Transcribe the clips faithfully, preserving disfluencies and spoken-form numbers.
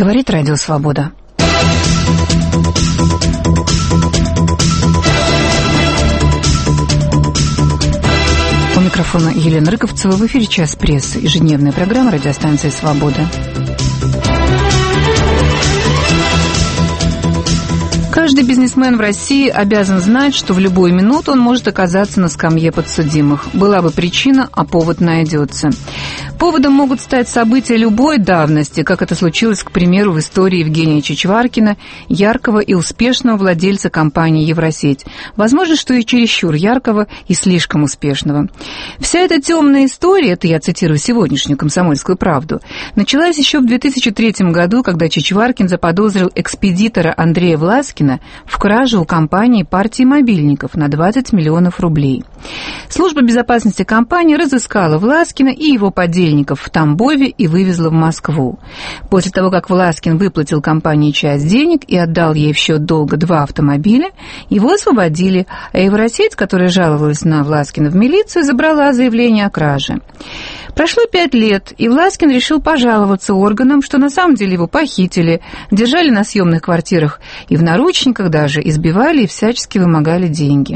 Говорит Радио Свобода. У микрофона Елена Рыковцева. В эфире «Час прессы», ежедневная программа радиостанции «Свобода». Каждый бизнесмен в России обязан знать, что в любую минуту он может оказаться на скамье подсудимых. Была бы причина, а повод найдется. Поводом могут стать события любой давности, как это случилось, к примеру, в истории Евгения Чичваркина, яркого и успешного владельца компании «Евросеть». Возможно, что и чересчур яркого и слишком успешного. Вся эта темная история, это я цитирую сегодняшнюю «Комсомольскую правду», началась еще в две тысячи третьем году, когда Чичваркин заподозрил экспедитора Андрея Власкина в краже у компании партии мобильников на двадцать миллионов рублей. Служба безопасности компании разыскала Власкина и его подельников в Тамбове и вывезла в Москву. После того, как Власкин выплатил компании часть денег и отдал ей в счет долга два автомобиля, его освободили, а Евросеть, которая жаловалась на Власкина в милицию, забрала заявление о краже. Прошло пять лет, и Власкин решил пожаловаться органам, что на самом деле его похитили, держали на съемных квартирах и в наручниках даже, избивали и всячески вымогали деньги.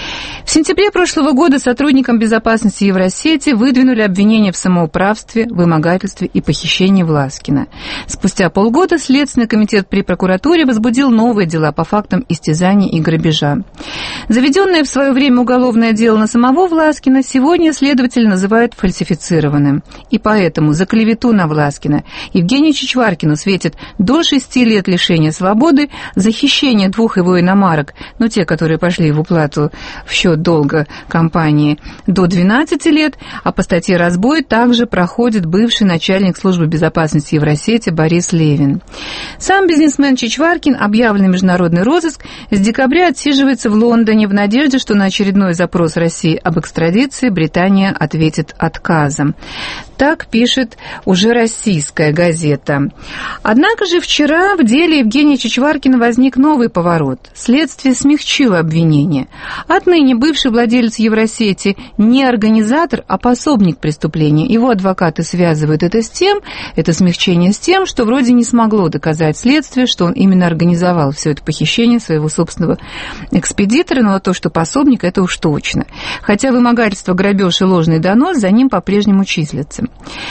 В сентябре прошлого года сотрудникам безопасности Евросети выдвинули обвинения в самоуправстве, вымогательстве и похищении Власкина. Спустя полгода Следственный комитет при прокуратуре возбудил новые дела по фактам истязаний и грабежа. Заведенное в свое время уголовное дело на самого Власкина сегодня следователи называют фальсифицированным. И поэтому за клевету на Власкина Евгению Чичваркину светит до шести лет лишения свободы, за хищение двух его иномарок, ну те, которые пошли в уплату в счет долга компании, до двенадцати лет, а по статье «Разбой» также проходит бывший начальник службы безопасности Евросети Борис Левин. Сам бизнесмен Чичваркин, объявленный международный розыск, с декабря отсиживается в Лондоне в надежде, что на очередной запрос России об экстрадиции Британия ответит отказом. Так пишет уже российская газета. Однако же вчера в деле Евгения Чичваркина возник новый поворот. Следствие смягчило обвинение. Отныне бывший владелец Евросети не организатор, а пособник преступления. Его адвокаты связывают это с тем, это смягчение с тем, что вроде не смогло доказать следствие, что он именно организовал все это похищение своего собственного экспедитора, но то, что пособник, это уж точно. Хотя вымогательство, грабеж и ложный донос за ним по-прежнему числятся.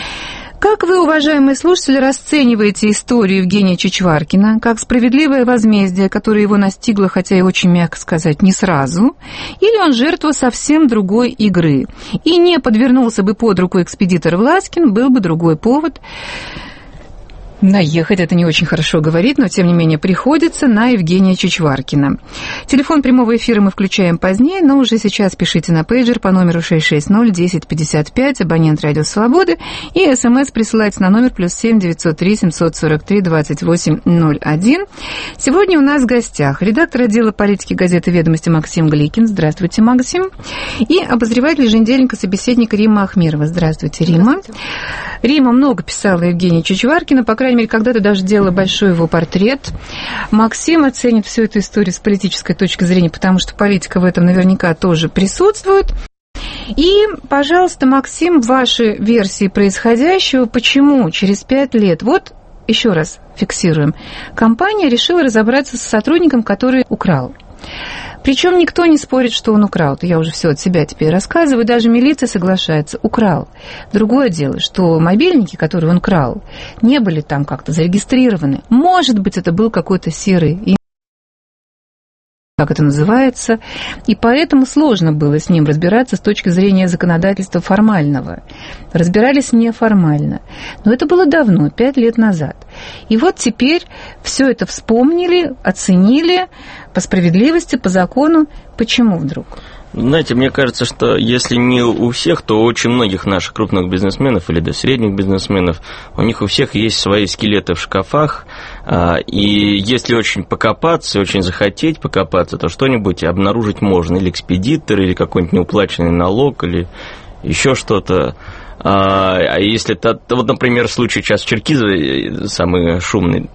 Как вы, уважаемые слушатели, расцениваете историю Евгения Чичваркина как справедливое возмездие, которое его настигло, хотя и очень мягко сказать, не сразу, или он жертва совсем другой игры? И не подвернулся бы под руку экспедитор Власкин, был бы другой повод наехать, это не очень хорошо говорить, но, тем не менее, приходится на Евгения Чичваркина. Телефон прямого эфира мы включаем позднее, но уже сейчас пишите на пейджер по номеру шесть шесть ноль десять пятьдесят пять, абонент Радио Свободы, и СМС присылайте на номер плюс семь девятьсот три семьсот сорок три двадцать восемь ноль один. Сегодня у нас в гостях редактор отдела политики газеты «Ведомости» Максим Гликин. Здравствуйте, Максим. И обозреватель еженедельника, собеседник Римма Ахмирова. Здравствуйте, Римма. Здравствуйте. Римма много писала о Евгении Чичваркина, по крайней мере, когда-то даже делала большой его портрет. Максим оценит всю эту историю с политической точки зрения, потому что политика в этом наверняка тоже присутствует. И, пожалуйста, Максим, ваши версии происходящего, почему через пять лет, вот еще раз фиксируем, компания решила разобраться с сотрудником, который украл. Причем никто не спорит, что он украл. Я уже все от себя теперь рассказываю. Даже милиция соглашается. Украл. Другое дело, что мобильники, которые он крал, не были там как-то зарегистрированы. Может быть, это был какой-то серый, как это называется, и поэтому сложно было с ним разбираться с точки зрения законодательства формального. Разбирались неформально. Но это было давно, пять лет назад. И вот теперь все это вспомнили, оценили по справедливости, по закону. Почему вдруг? Знаете, мне кажется, что если не у всех, то у очень многих наших крупных бизнесменов или до средних бизнесменов, у них у всех есть свои скелеты в шкафах, и если очень покопаться, очень захотеть покопаться, то что-нибудь обнаружить можно, или экспедитор, или какой-нибудь неуплаченный налог, или еще что-то. А если, вот, например, случай сейчас в Черкизово, самый шумный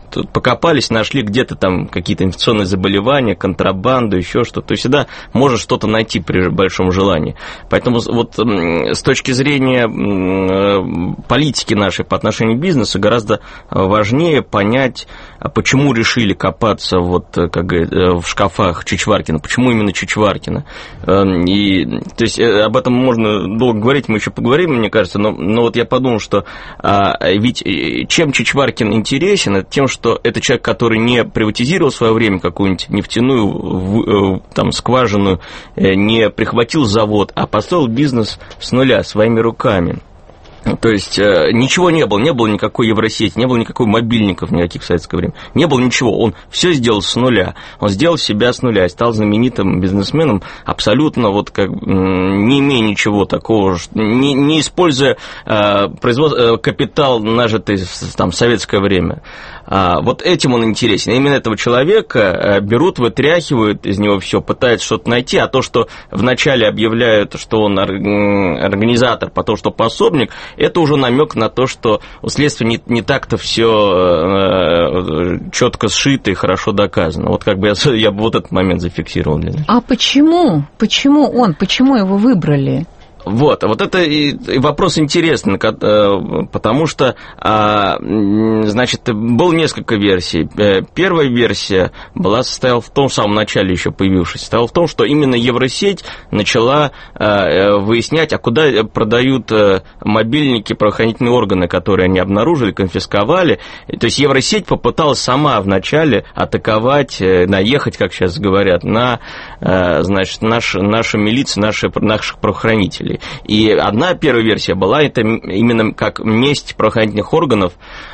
покопались, нашли где-то там какие-то инфекционные заболевания, контрабанду, еще что-то. То есть всегда можно что-то найти при большом желании. Поэтому вот с точки зрения политики нашей по отношению к бизнесу гораздо важнее понять, почему решили копаться вот, как говорят, в шкафах Чичваркина, почему именно Чичваркина. И, то есть об этом можно долго говорить, мы еще поговорим, мне кажется, но, но вот я подумал, что а, ведь чем Чичваркин интересен, это тем, что это человек, который не приватизировал в свое время какую-нибудь нефтяную там, скважину, не прихватил завод, а построил бизнес с нуля, своими руками. То есть ничего не было, не было никакой Евросети, не было никакой мобильников никаких в советское время, не было ничего, он все сделал с нуля, он сделал себя с нуля и стал знаменитым бизнесменом, абсолютно вот как не имея ничего такого, не, не используя производство, капитал, нажитый там, в советское время. Вот этим он интересен. Именно этого человека берут, вытряхивают из него все, пытаются что-то найти, а то, что вначале объявляют, что он организатор, потом, что пособник, это уже намек на то, что у следствия не, не так-то все четко сшито и хорошо доказано. Вот как бы я, я бы вот этот момент зафиксировал для нас. А почему? Почему он? Почему его выбрали? Вот, вот это и вопрос интересный, потому что, значит, было несколько версий. Первая версия была, состояла в том, в самом начале еще появившись, состояла в том, что именно Евросеть начала выяснять, а куда продают мобильники правоохранительные органы, которые они обнаружили, конфисковали. То есть Евросеть попыталась сама вначале атаковать, наехать, как сейчас говорят, на, значит, наш, нашу милицию, наши, наших правоохранителей. И одна первая версия была, это именно как месть правоохранительных органов,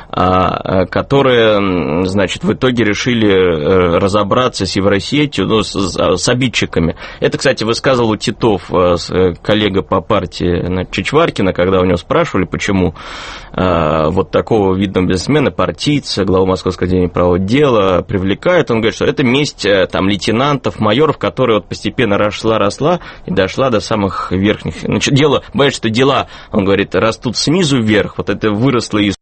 которые, значит, в итоге решили разобраться с Евросетью, ну, с, с обидчиками. Это, кстати, высказывал Титов, коллега по партии Чичваркина, когда у него спрашивали, почему вот такого видного бизнесмена, партийца, главу Московской академии правового дела привлекают. Он говорит, что это месть там, лейтенантов, майоров, которая вот постепенно росла-росла и дошла до самых верхних. Значит, дело, боюсь, что дела, он говорит, растут снизу вверх, вот это выросло из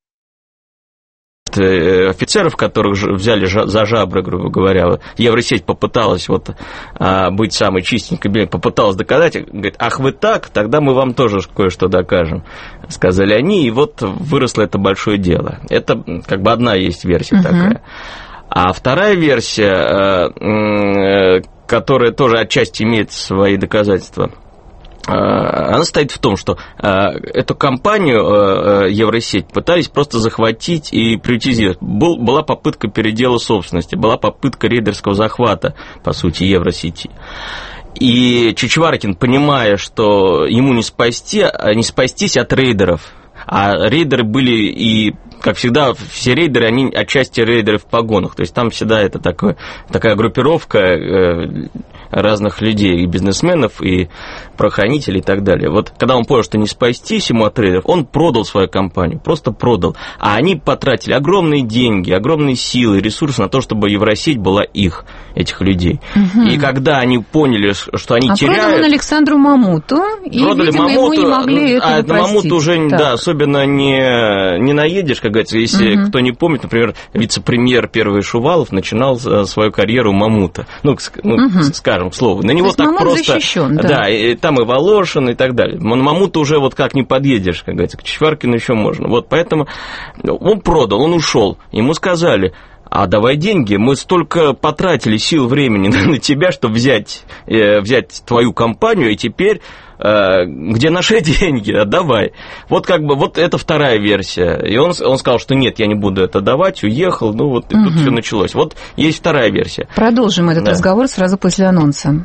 офицеров, которых взяли за жабры, грубо говоря. Евросеть попыталась вот, быть самой чистенькой, попыталась доказать, говорит, ах, вы так, тогда мы вам тоже кое-что докажем, сказали они, и вот выросло это большое дело. Это как бы одна есть версия uh-huh. такая. А вторая версия, которая тоже отчасти имеет свои доказательства, она состоит в том, что эту компанию Евросеть пытались просто захватить и приватизировать. Был, была попытка передела собственности, была попытка рейдерского захвата, по сути, Евросети. И Чичваркин, понимая, что ему не, спасти, не спастись от рейдеров, а рейдеры были и, как всегда, все рейдеры, они отчасти рейдеры в погонах. То есть там всегда это такое, такая группировка разных людей, и бизнесменов, и правоохранителей, и так далее. Вот когда он понял, что не спастись ему от рейдеров, он продал свою компанию, просто продал. А они потратили огромные деньги, огромные силы, ресурсы на то, чтобы Евросеть была их, этих людей. Угу. И когда они поняли, что они а теряют... продал он Александру Мамуту, и, продали видимо, Мамуту, ему не могли этого а простить. Мамуту уже, так. да, особенно не, не наедешь, как говорится. Если угу. кто не помнит, например, вице-премьер первый Шувалов начинал свою карьеру Мамута. Ну, ну угу. скажем, к слову. На него так Мамут просто... защищен, да. Да, и там и Волошин, и так далее. На Мамута уже вот как не подъедешь, как говорится, к Чичваркину еще можно. Вот поэтому он продал, он ушел. Ему сказали... А давай деньги, мы столько потратили сил, времени на тебя, чтобы взять, э, взять твою компанию, и теперь э, где наши деньги, отдавай. Вот как бы, вот это вторая версия. И он, он сказал, что нет, я не буду это давать, уехал, ну вот и угу. тут все началось. Вот есть вторая версия. Продолжим этот да. разговор сразу после анонса.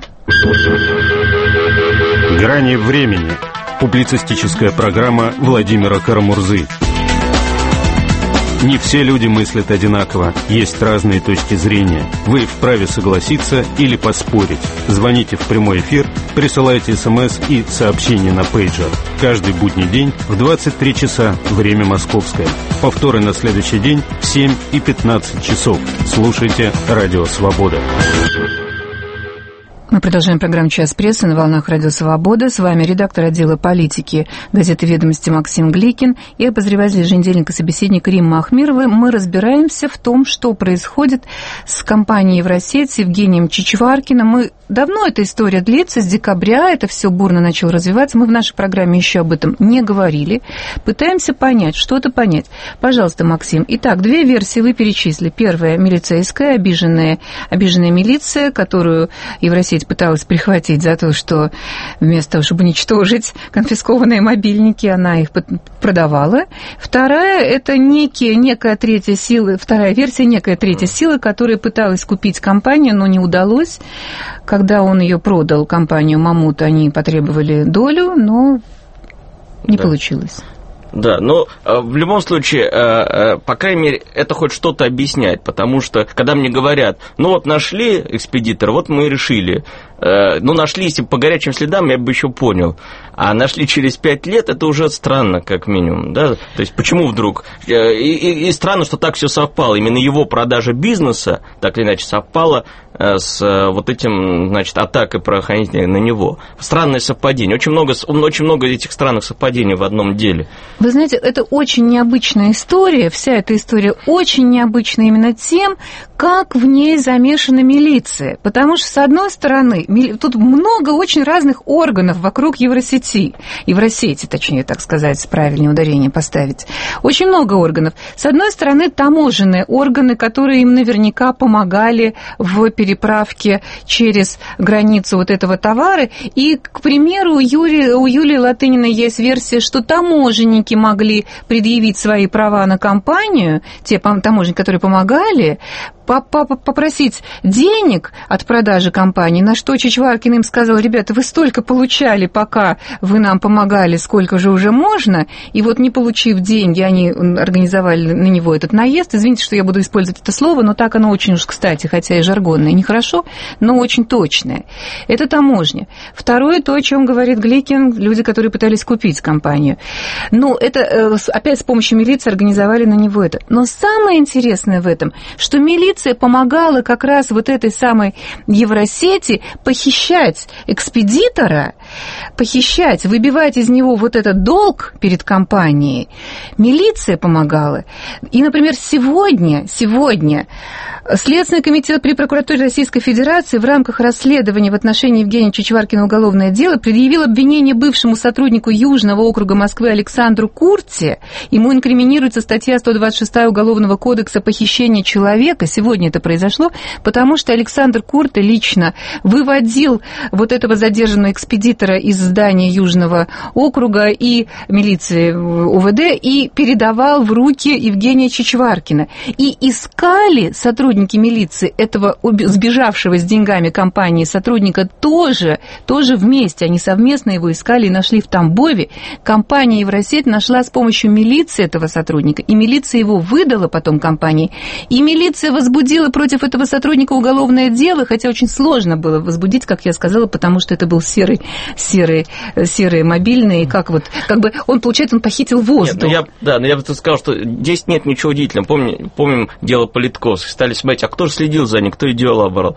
«Грани времени». Публицистическая программа Владимира Карамурзы. Не все люди мыслят одинаково, есть разные точки зрения. Вы вправе согласиться или поспорить. Звоните в прямой эфир, присылайте смс и сообщения на пейджер. Каждый будний день в двадцать три часа, время московское. Повторы на следующий день в семь и пятнадцать часов. Слушайте «Радио Свобода». Мы продолжаем программу «Час прессы» на волнах Радио Свобода. С вами редактор отдела политики газеты «Ведомости» Максим Гликин и обозреватель еженедельника собеседник Римма Ахмирова. Мы разбираемся в том, что происходит с компанией Евросеть с Евгением Чичваркиным. Мы давно эта история длится, с декабря это все бурно начало развиваться. Мы в нашей программе еще об этом не говорили. Пытаемся понять, что-то понять. Пожалуйста, Максим. Итак, две версии вы перечислили. Первая – милицейская, обиженная, обиженная милиция, которую Евросеть пыталась прихватить за то, что вместо того, чтобы уничтожить конфискованные мобильники, она их продавала. Вторая – это некие, некая третья сила, вторая версия, некая третья сила, которая пыталась купить компанию, но не удалось. Когда он ее продал, компанию «Мамут», они потребовали долю, но не да. получилось. Да, но в любом случае, по крайней мере, это хоть что-то объясняет, потому что, когда мне говорят, ну вот нашли экспедитора, вот мы и решили, ну нашли, если по горячим следам, я бы еще понял, а нашли через пять лет, это уже странно, как минимум, да, то есть почему вдруг, и, и, и странно, что так все совпало, именно его продажа бизнеса, так или иначе, совпала с вот этим, значит, атакой правоохранителей на него. Странное совпадение, очень много, очень много этих странных совпадений в одном деле. Вы знаете, это очень необычная история, вся эта история очень необычна именно тем, как в ней замешана милиция. Потому что, с одной стороны, тут много очень разных органов вокруг Евросети, Евросети, точнее, так сказать, правильнее ударение поставить. Очень много органов. С одной стороны, таможенные органы, которые им наверняка помогали в переправке через границу вот этого товара. И, к примеру, у Юрия, у Юлии Латыниной есть версия, что таможенники могли предъявить свои права на компанию, те таможенники, которые помогали, попросить денег от продажи компании, на что Чичваркин им сказал: ребята, вы столько получали, пока вы нам помогали, сколько же уже можно, и вот не получив деньги, они организовали на него этот наезд. Извините, что я буду использовать это слово, но так оно очень уж кстати, хотя и жаргонное, нехорошо, но очень точное. Это таможня. Второе, то, о чем говорит Гликин, люди, которые пытались купить компанию. Ну, это опять с помощью милиции организовали на него это. Но самое интересное в этом, что милиция помогала как раз вот этой самой Евросети похищать экспедитора, похищать, выбивать из него вот этот долг перед компанией. Милиция помогала. И, например, сегодня, сегодня Следственный комитет при прокуратуре Российской Федерации в рамках расследования в отношении Евгения Чичваркина уголовное дело предъявил обвинение бывшему сотруднику Южного округа Москвы Александру Курте. Ему инкриминируется статья сто двадцать шесть Уголовного кодекса «Похищение человека». Сегодня это произошло, потому что Александр Курте лично выводил вот этого задержанного экспедитора из здания Южного округа и милиции УВД и передавал в руки Евгения Чичваркина. И искали сотрудники милиции этого сбежавшего с деньгами компании сотрудника тоже, тоже вместе. Они совместно его искали и нашли в Тамбове. Компания Евросеть нашла с помощью милиции этого сотрудника, и милиция его выдала потом компании. И милиция возбудила против этого сотрудника уголовное дело, хотя очень сложно было возбудить, как я сказала, потому что это был серый, серый, серый мобильный, как вот, как бы он, получается, он похитил воздух. Нет, ну я, да, но я бы сказал, что здесь нет ничего удивительного. Помним, помним дело Политковских. Стали смотреть, а кто же следил за ним, кто ее дело оборол?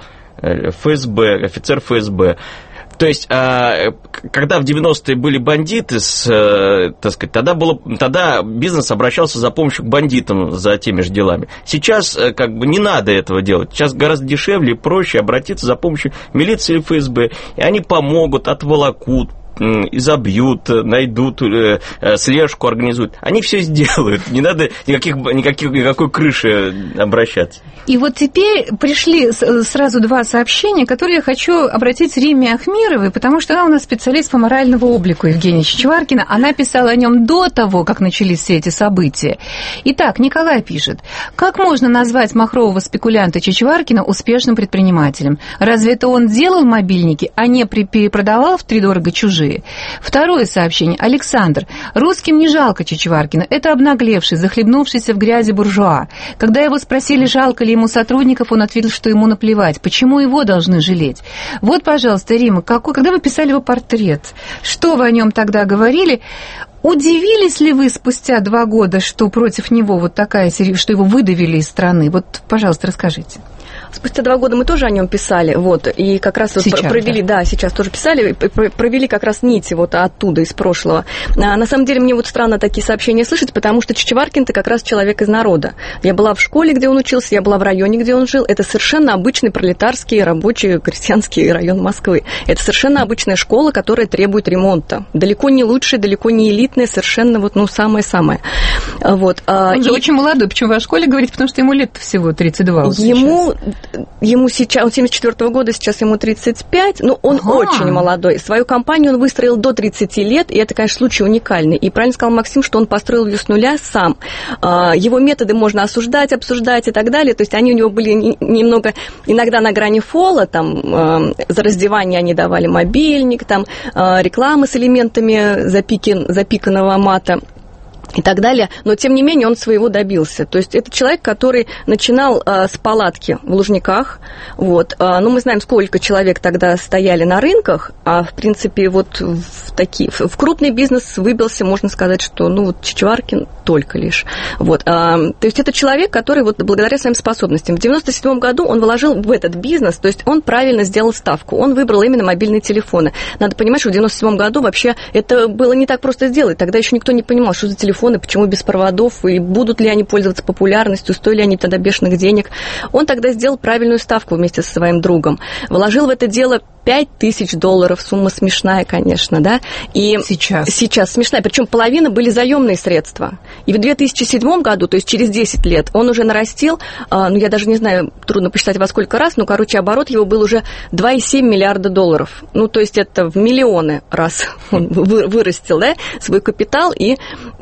ФСБ, офицер ФСБ. То есть, когда в девяностые были бандиты, с, так сказать, тогда, было, тогда бизнес обращался за помощью к бандитам за теми же делами. Сейчас как бы не надо этого делать. Сейчас гораздо дешевле и проще обратиться за помощью милиции или ФСБ. И они помогут, отволокут, изобьют, найдут, слежку организуют. Они все сделают. Не надо никаких, никаких, никакой крыши обращаться. И вот теперь пришли сразу два сообщения, которые я хочу обратить Римме Ахмировой, потому что она у нас специалист по моральному облику Евгения Чичваркина. Она писала о нем до того, как начались все эти события. Итак, Николай пишет: как можно назвать махрового спекулянта Чичваркина успешным предпринимателем? Разве это он делал мобильники, а не перепродавал втридорого чужие? Второе сообщение. Александр: русским не жалко Чичваркина. Это обнаглевший, захлебнувшийся в грязи буржуа. Когда его спросили, жалко ли ему сотрудников, он ответил, что ему наплевать. Почему его должны жалеть? Вот, пожалуйста, Рима, какой, когда вы писали его портрет, что вы о нем тогда говорили? Удивились ли вы спустя два года, что против него вот такая серия, что его выдавили из страны? Вот, пожалуйста, расскажите. Спустя два года мы тоже о нем писали, вот, и как раз вот провели, да? да, сейчас тоже писали, провели как раз нити вот оттуда, из прошлого. А, на самом деле, мне вот странно такие сообщения слышать, потому что Чичваркин-то как раз человек из народа. Я была в школе, где он учился, я была в районе, где он жил. Это совершенно обычный пролетарский, рабочий, крестьянский район Москвы. Это совершенно обычная школа, которая требует ремонта. Далеко не лучшая, далеко не элитная, совершенно вот, ну, самое-самое. Вот. Он же и... очень молодой. Почему вы о школе говорите? Потому что ему лет всего тридцать два. Вот ему, ему сейчас, он семьдесят четвёртого года, сейчас ему тридцать пять, но он ага. очень молодой. Свою компанию он выстроил до тридцати лет, и это, конечно, случай уникальный. И правильно сказал Максим, что он построил ее с нуля сам. Его методы можно осуждать, обсуждать и так далее. То есть они у него были немного, иногда на грани фола, там, за раздевание они давали мобильник, там, рекламы с элементами запикин, запиканного мата и так далее, но, тем не менее, он своего добился. То есть это человек, который начинал а, с палатки в Лужниках, вот, а, ну, мы знаем, сколько человек тогда стояли на рынках, а, в принципе, вот в, такие, в, в крупный бизнес выбился, можно сказать, что, ну, вот Чичваркин только лишь, вот, а, то есть это человек, который вот благодаря своим способностям в девяносто седьмом году он вложил в этот бизнес, то есть он правильно сделал ставку, он выбрал именно мобильные телефоны. Надо понимать, что в девяносто седьмом году вообще это было не так просто сделать, тогда еще никто не понимал, что за телефон, почему без проводов, и будут ли они пользоваться популярностью, стоили они тогда бешеных денег. Он тогда сделал правильную ставку вместе со своим другом. Вложил в это дело пять тысяч долларов, сумма смешная, конечно, да. И сейчас. Сейчас смешная, причем половина были заемные средства. И в две тысячи седьмом году, то есть через десять лет, он уже нарастил, ну, я даже не знаю, трудно посчитать во сколько раз, но, короче, оборот его был уже два и семь миллиарда долларов. Ну, то есть это в миллионы раз он вырастил, да, свой капитал. И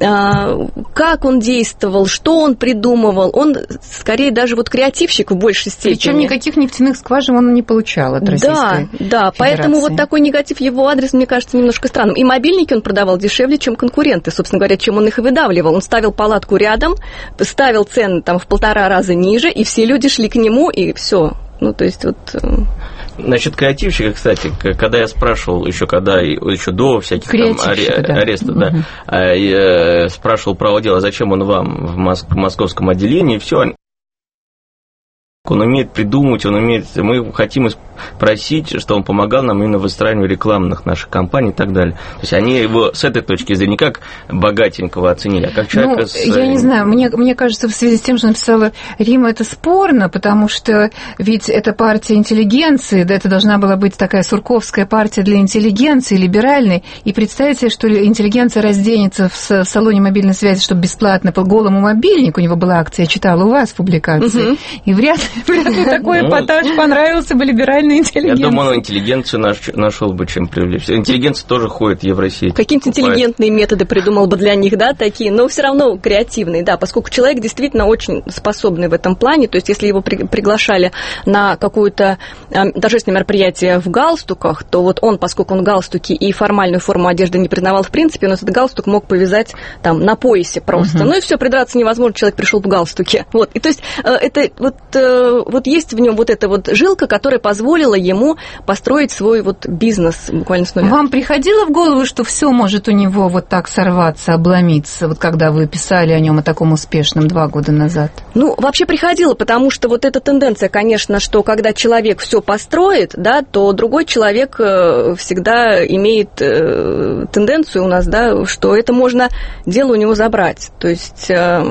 как он действовал, что он придумывал, он скорее даже вот креативщик в большей степени. Причем никаких нефтяных скважин он не получал от российской Да, да, Федерации. Поэтому вот такой негатив в его адрес, мне кажется, немножко странным. И мобильники он продавал дешевле, чем конкуренты, собственно говоря, чем он их и выдавливал. Он ставил палатку рядом, ставил цены там в полтора раза ниже, и все люди шли к нему, и все. Ну, то есть вот... Насчет креативщика, кстати, когда я спрашивал, еще когда, еще до всяких там аре, да. арестов, да, угу. я спрашивал право дела, зачем он вам в, Моск- в московском отделении, все. Он умеет придумывать, он умеет... Мы хотим просить, что он помогал нам именно в выстраивании рекламных наших кампаний и так далее. То есть они его с этой точки зрения не как богатенького оценили, а как человека... Ну, с... я не знаю, мне, мне кажется, в связи с тем, что написала Рима, это спорно, потому что ведь это партия интеллигенции, да, это должна была быть такая сурковская партия для интеллигенции, либеральной, и представить себе, что интеллигенция разденется в салоне мобильной связи, чтобы бесплатно по голому мобильнику, у него была акция, я читала у вас в публикации, угу. и вряд ли Вряд ли такой эпатаж понравился бы либеральной интеллигенции. Я думаю, он интеллигенцию нашел бы, чем привлечь. Интеллигенция тоже ходит в Евросеть. Какие-то интеллигентные методы придумал бы для них, да, такие, но все равно креативные, да, поскольку человек действительно очень способный в этом плане, то есть если его при, приглашали на какое-то э, торжественное мероприятие в галстуках, то вот он, поскольку он галстуки и формальную форму одежды не признавал в принципе, он этот галстук мог повязать там на поясе просто. Uh-huh. Ну и все, придраться невозможно, человек пришел в галстуке. Вот, и то есть э, это вот... Э, вот есть в нем вот эта вот жилка, которая позволила ему построить свой вот бизнес буквально с нуля. Вам приходило в голову, что все может у него вот так сорваться, обломиться, вот когда вы писали о нем о таком успешном два года назад? Ну, вообще приходило, потому что вот эта тенденция, конечно, что когда человек все построит, да, то другой человек всегда имеет тенденцию у нас, да, что это можно дело у него забрать. То есть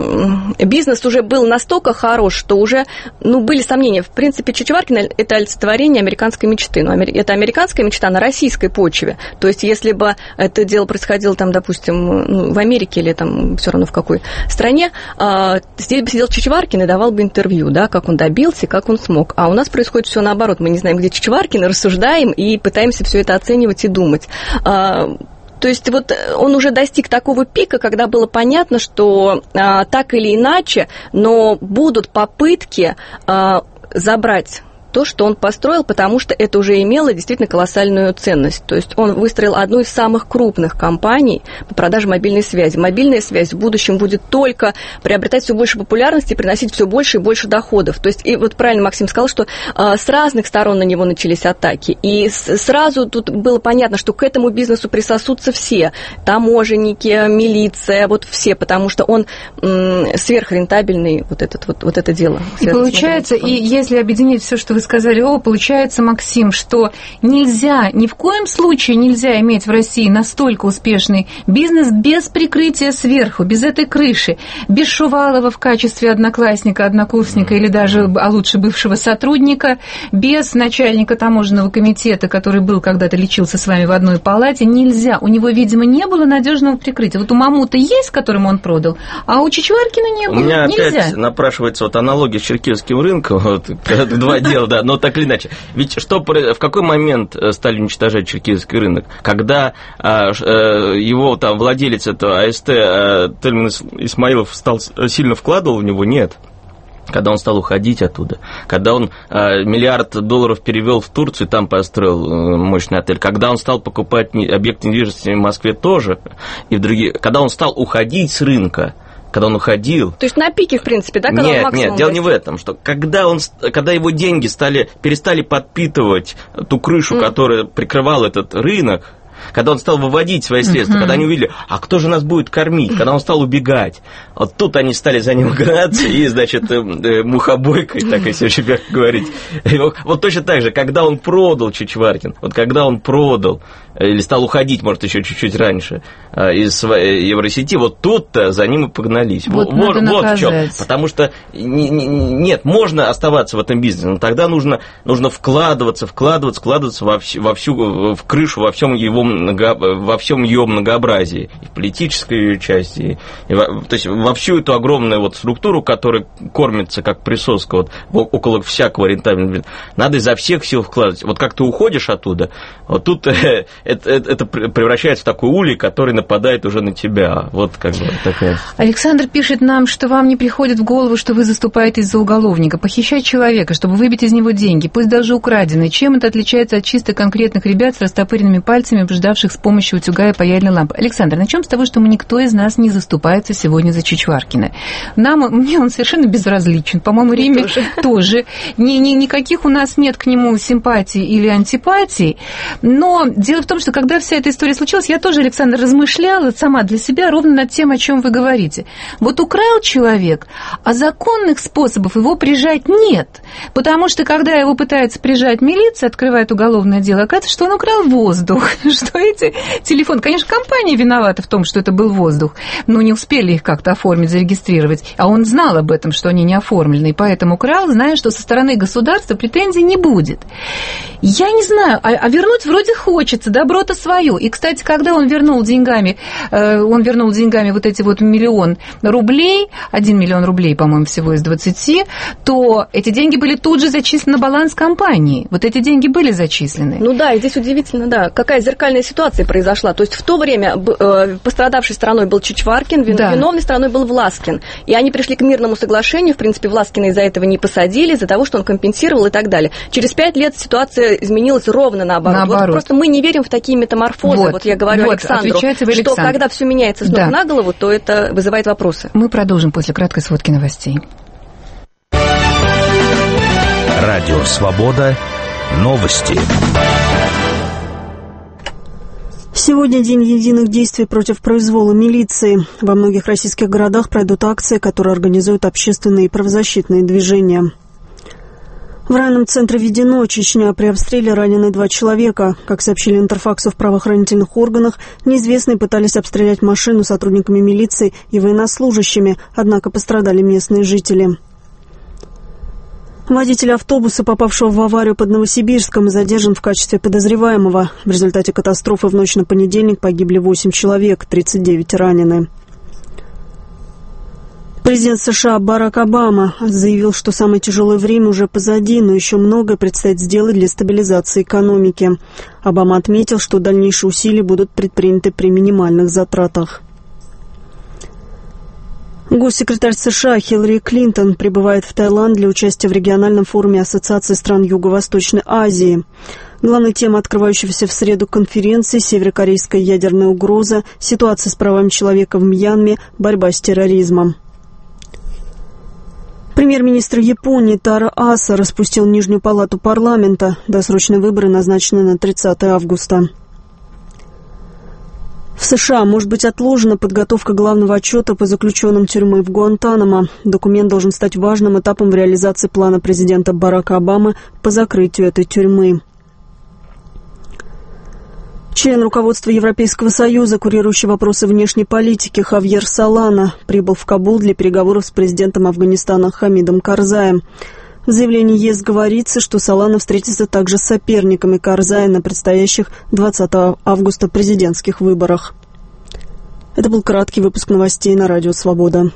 бизнес уже был настолько хорош, что уже, ну, были сомнения. В принципе, Чичваркин – это олицетворение американской мечты. Но это американская мечта на российской почве. То есть, если бы это дело происходило, там, допустим, ну, в Америке или там все равно в какой стране, а, здесь бы сидел Чичваркин и давал бы интервью, да, как он добился, как он смог. А у нас происходит все наоборот. Мы не знаем, где Чичваркин, рассуждаем и пытаемся все это оценивать и думать. А, То есть вот он уже достиг такого пика, когда было понятно, что а, так или иначе, но будут попытки а, забрать то, что он построил, потому что это уже имело действительно колоссальную ценность. То есть он выстроил одну из самых крупных компаний по продаже мобильной связи. Мобильная связь в будущем будет только приобретать все больше популярности и приносить все больше и больше доходов. То есть, и вот правильно Максим сказал, что а, с разных сторон на него начались атаки. И с, сразу тут было понятно, что к этому бизнесу присосутся все. Таможенники, милиция, вот все, потому что он м, сверхрентабельный, вот, этот, вот, вот это дело. И получается, и если объединить все, что вы сказали, о, получается, Максим, что нельзя, ни в коем случае нельзя иметь в России настолько успешный бизнес без прикрытия сверху, без этой крыши, без Шувалова в качестве одноклассника, однокурсника или даже, а лучше бывшего сотрудника, без начальника таможенного комитета, который был когда-то, лечился с вами в одной палате, нельзя. У него, видимо, не было надежного прикрытия. Вот у Мамута есть, которому он продал, а у Чичваркина не было. У меня нельзя. Опять напрашивается вот аналогия с черкесским рынком, вот, два дела, да, но так или иначе. Ведь что, в какой момент стали уничтожать черкесский рынок? Когда а, его там владелец этого АСТ Тельман Исмаилов стал, сильно вкладывал в него? Нет. Когда он стал уходить оттуда, когда он э, миллиард долларов перевел в Турцию, там построил э, мощный отель, когда он стал покупать не, объекты недвижимости в Москве тоже, и в других, когда он стал уходить с рынка, когда он уходил... То есть на пике, в принципе, да? Когда нет, он нет, дело не в этом, что когда, он, когда его деньги стали, перестали подпитывать ту крышу, mm. которая прикрывала этот рынок, когда он стал выводить свои средства, uh-huh. когда они увидели, а кто же нас будет кормить, когда он стал убегать, вот тут они стали за ним гнаться, и, значит, мухобойкой, так если очень мягко говорить. Вот точно так же, когда он продал Чичваркин, вот когда он продал, или стал уходить, может, еще чуть-чуть раньше, из Евросети, вот тут-то за ним и погнались. Вот, вот, вот в чем. Потому что, нет, можно оставаться в этом бизнесе, но тогда нужно, нужно вкладываться, вкладываться, вкладываться во всю, во всю в крышу, во всем его во всем ее многообразии, и в политической ее части, и во, то есть во всю эту огромную вот структуру, которая кормится как присоска вот, около всякого рентабельного бизнеса, надо изо всех сил вкладывать. Вот как ты уходишь оттуда, вот тут э, это, это превращается в такой улей, который нападает уже на тебя. Вот как бы такая. Александр пишет нам, что вам не приходит в голову, что вы заступаетесь за уголовника, похищать человека, чтобы выбить из него деньги, пусть даже украденные. Чем это отличается от чисто конкретных ребят с растопыренными пальцами, ждавших с помощью утюга и паяльной лампы? Александр, начнем с того, что мы никто из нас не заступается сегодня за Чичваркина. Нам, мне он совершенно безразличен. По-моему, Риме тоже. тоже. Ни, ни, никаких у нас нет к нему симпатий или антипатий. Но дело в том, что когда вся эта история случилась, я тоже, Александр, размышляла сама для себя ровно над тем, о чем вы говорите. Вот украл человек, а законных способов его прижать нет. Потому что, когда его пытается прижать милиция, открывает уголовное дело, оказывается, что он украл воздух. Что эти телефоны... Конечно, компания виновата в том, что это был воздух, но не успели их как-то оформить, зарегистрировать. А он знал об этом, что они не оформлены, и поэтому крал, зная, что со стороны государства претензий не будет. Я не знаю, а, а вернуть вроде хочется, добро-то свое. И, кстати, когда он вернул деньгами, э, он вернул деньгами вот эти вот миллион рублей, один миллион рублей, по-моему, всего из двадцати, то эти деньги были тут же зачислены на баланс компании. Вот эти деньги были зачислены. Ну да, и здесь удивительно, да, какая зеркальная ситуация произошла. То есть в то время э, пострадавшей стороной был Чичваркин, вин, да. виновной стороной был Власкин. И они пришли к мирному соглашению. В принципе, Власкина из-за этого не посадили, из-за того, что он компенсировал и так далее. Через пять лет ситуация изменилась ровно наоборот. наоборот. Вот просто мы не верим в такие метаморфозы. Вот, вот я говорю вот, Александру, что когда все меняется с ног да. на голову, то это вызывает вопросы. Мы продолжим после краткой сводки новостей. Радио «Свобода». Новости. Сегодня день единых действий против произвола милиции. Во многих российских городах пройдут акции, которые организуют общественные и правозащитные движения. В районном центре Ведено, Чечня, при обстреле ранены два человека. Как сообщили Интерфаксу в правоохранительных органах, неизвестные пытались обстрелять машину сотрудниками милиции и военнослужащими, однако пострадали местные жители. Водитель автобуса, попавшего в аварию под Новосибирском, задержан в качестве подозреваемого. В результате катастрофы в ночь на понедельник погибли восемь человек, тридцать девять ранены. Президент США Барак Обама заявил, что самое тяжелое время уже позади, но еще многое предстоит сделать для стабилизации экономики. Обама отметил, что дальнейшие усилия будут предприняты при минимальных затратах. Госсекретарь США Хиллари Клинтон прибывает в Таиланд для участия в региональном форуме Ассоциации стран Юго-Восточной Азии. Главной темой открывающейся в среду конференции «Северокорейская ядерная угроза. Ситуация с правами человека в Мьянме. Борьба с терроризмом». Премьер-министр Японии Таро Асо распустил Нижнюю палату парламента. Досрочные выборы назначены на тридцатое августа. В США может быть отложена подготовка главного отчета по заключенным тюрьмы в Гуантанамо. Документ должен стать важным этапом в реализации плана президента Барака Обамы по закрытию этой тюрьмы. Член руководства Европейского Союза, курирующий вопросы внешней политики Хавьер Солана, прибыл в Кабул для переговоров с президентом Афганистана Хамидом Карзаем. В заявлении ЕС говорится, что Солана встретится также с соперниками Карзая на предстоящих двадцатого августа президентских выборах. Это был краткий выпуск новостей на Радио Свобода.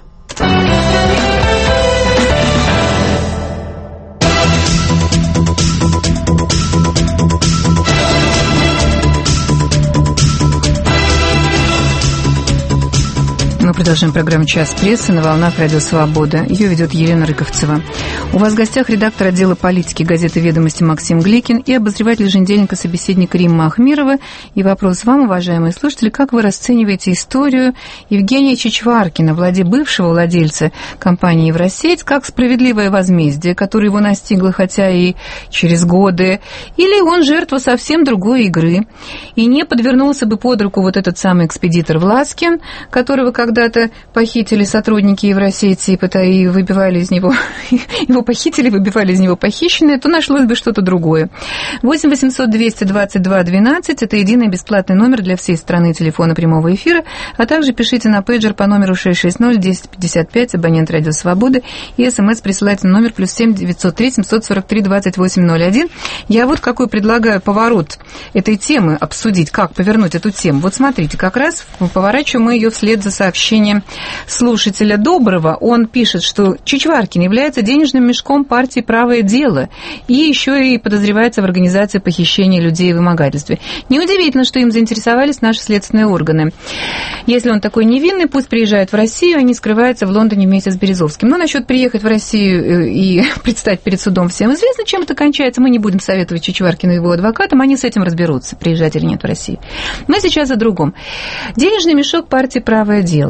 Мы продолжаем программу «Час прессы» на волнах Радио Свобода. Ее ведет Елена Рыковцева. У вас в гостях редактор отдела политики газеты «Ведомости» Максим Гликин и обозреватель еженедельника «Собеседник» Римма Ахмирова. И вопрос вам, уважаемые слушатели, как вы расцениваете историю Евгения Чичваркина, владе... бывшего владельца компании «Евросеть», как справедливое возмездие, которое его настигло, хотя и через годы, или он жертва совсем другой игры, и не подвернулся бы под руку вот этот самый экспедитор Власкин, которого когда Когда-то похитили сотрудники Евросети и выбивали из него, его похитили, выбивали из него похищенное, то нашлось бы что-то другое. восемь восемьсот двести двадцать два двенадцать – это единый бесплатный номер для всей страны телефона прямого эфира, а также пишите на пейджер по номеру шесть шесть ноль десять пятьдесят пять, абонент Радио Свободы, и смс присылайте на номер плюс семь девятьсот три семьсот сорок три двадцать восемь ноль один. Я вот какой предлагаю поворот этой темы обсудить, как повернуть эту тему. Вот смотрите, как раз поворачиваем мы ее вслед за сообщением слушателя Доброго. Он пишет, что Чичваркин является денежным мешком партии «Правое дело» и еще и подозревается в организации похищения людей и вымогательстве. Неудивительно, что им заинтересовались наши следственные органы. Если он такой невинный, пусть приезжает в Россию, а не скрывается в Лондоне вместе с Березовским. Но насчет приехать в Россию и предстать перед судом всем известно, чем это кончается. Мы не будем советовать Чичваркину и его адвокатам, они с этим разберутся, приезжать или нет в Россию. Мы сейчас о другом. Денежный мешок партии «Правое дело».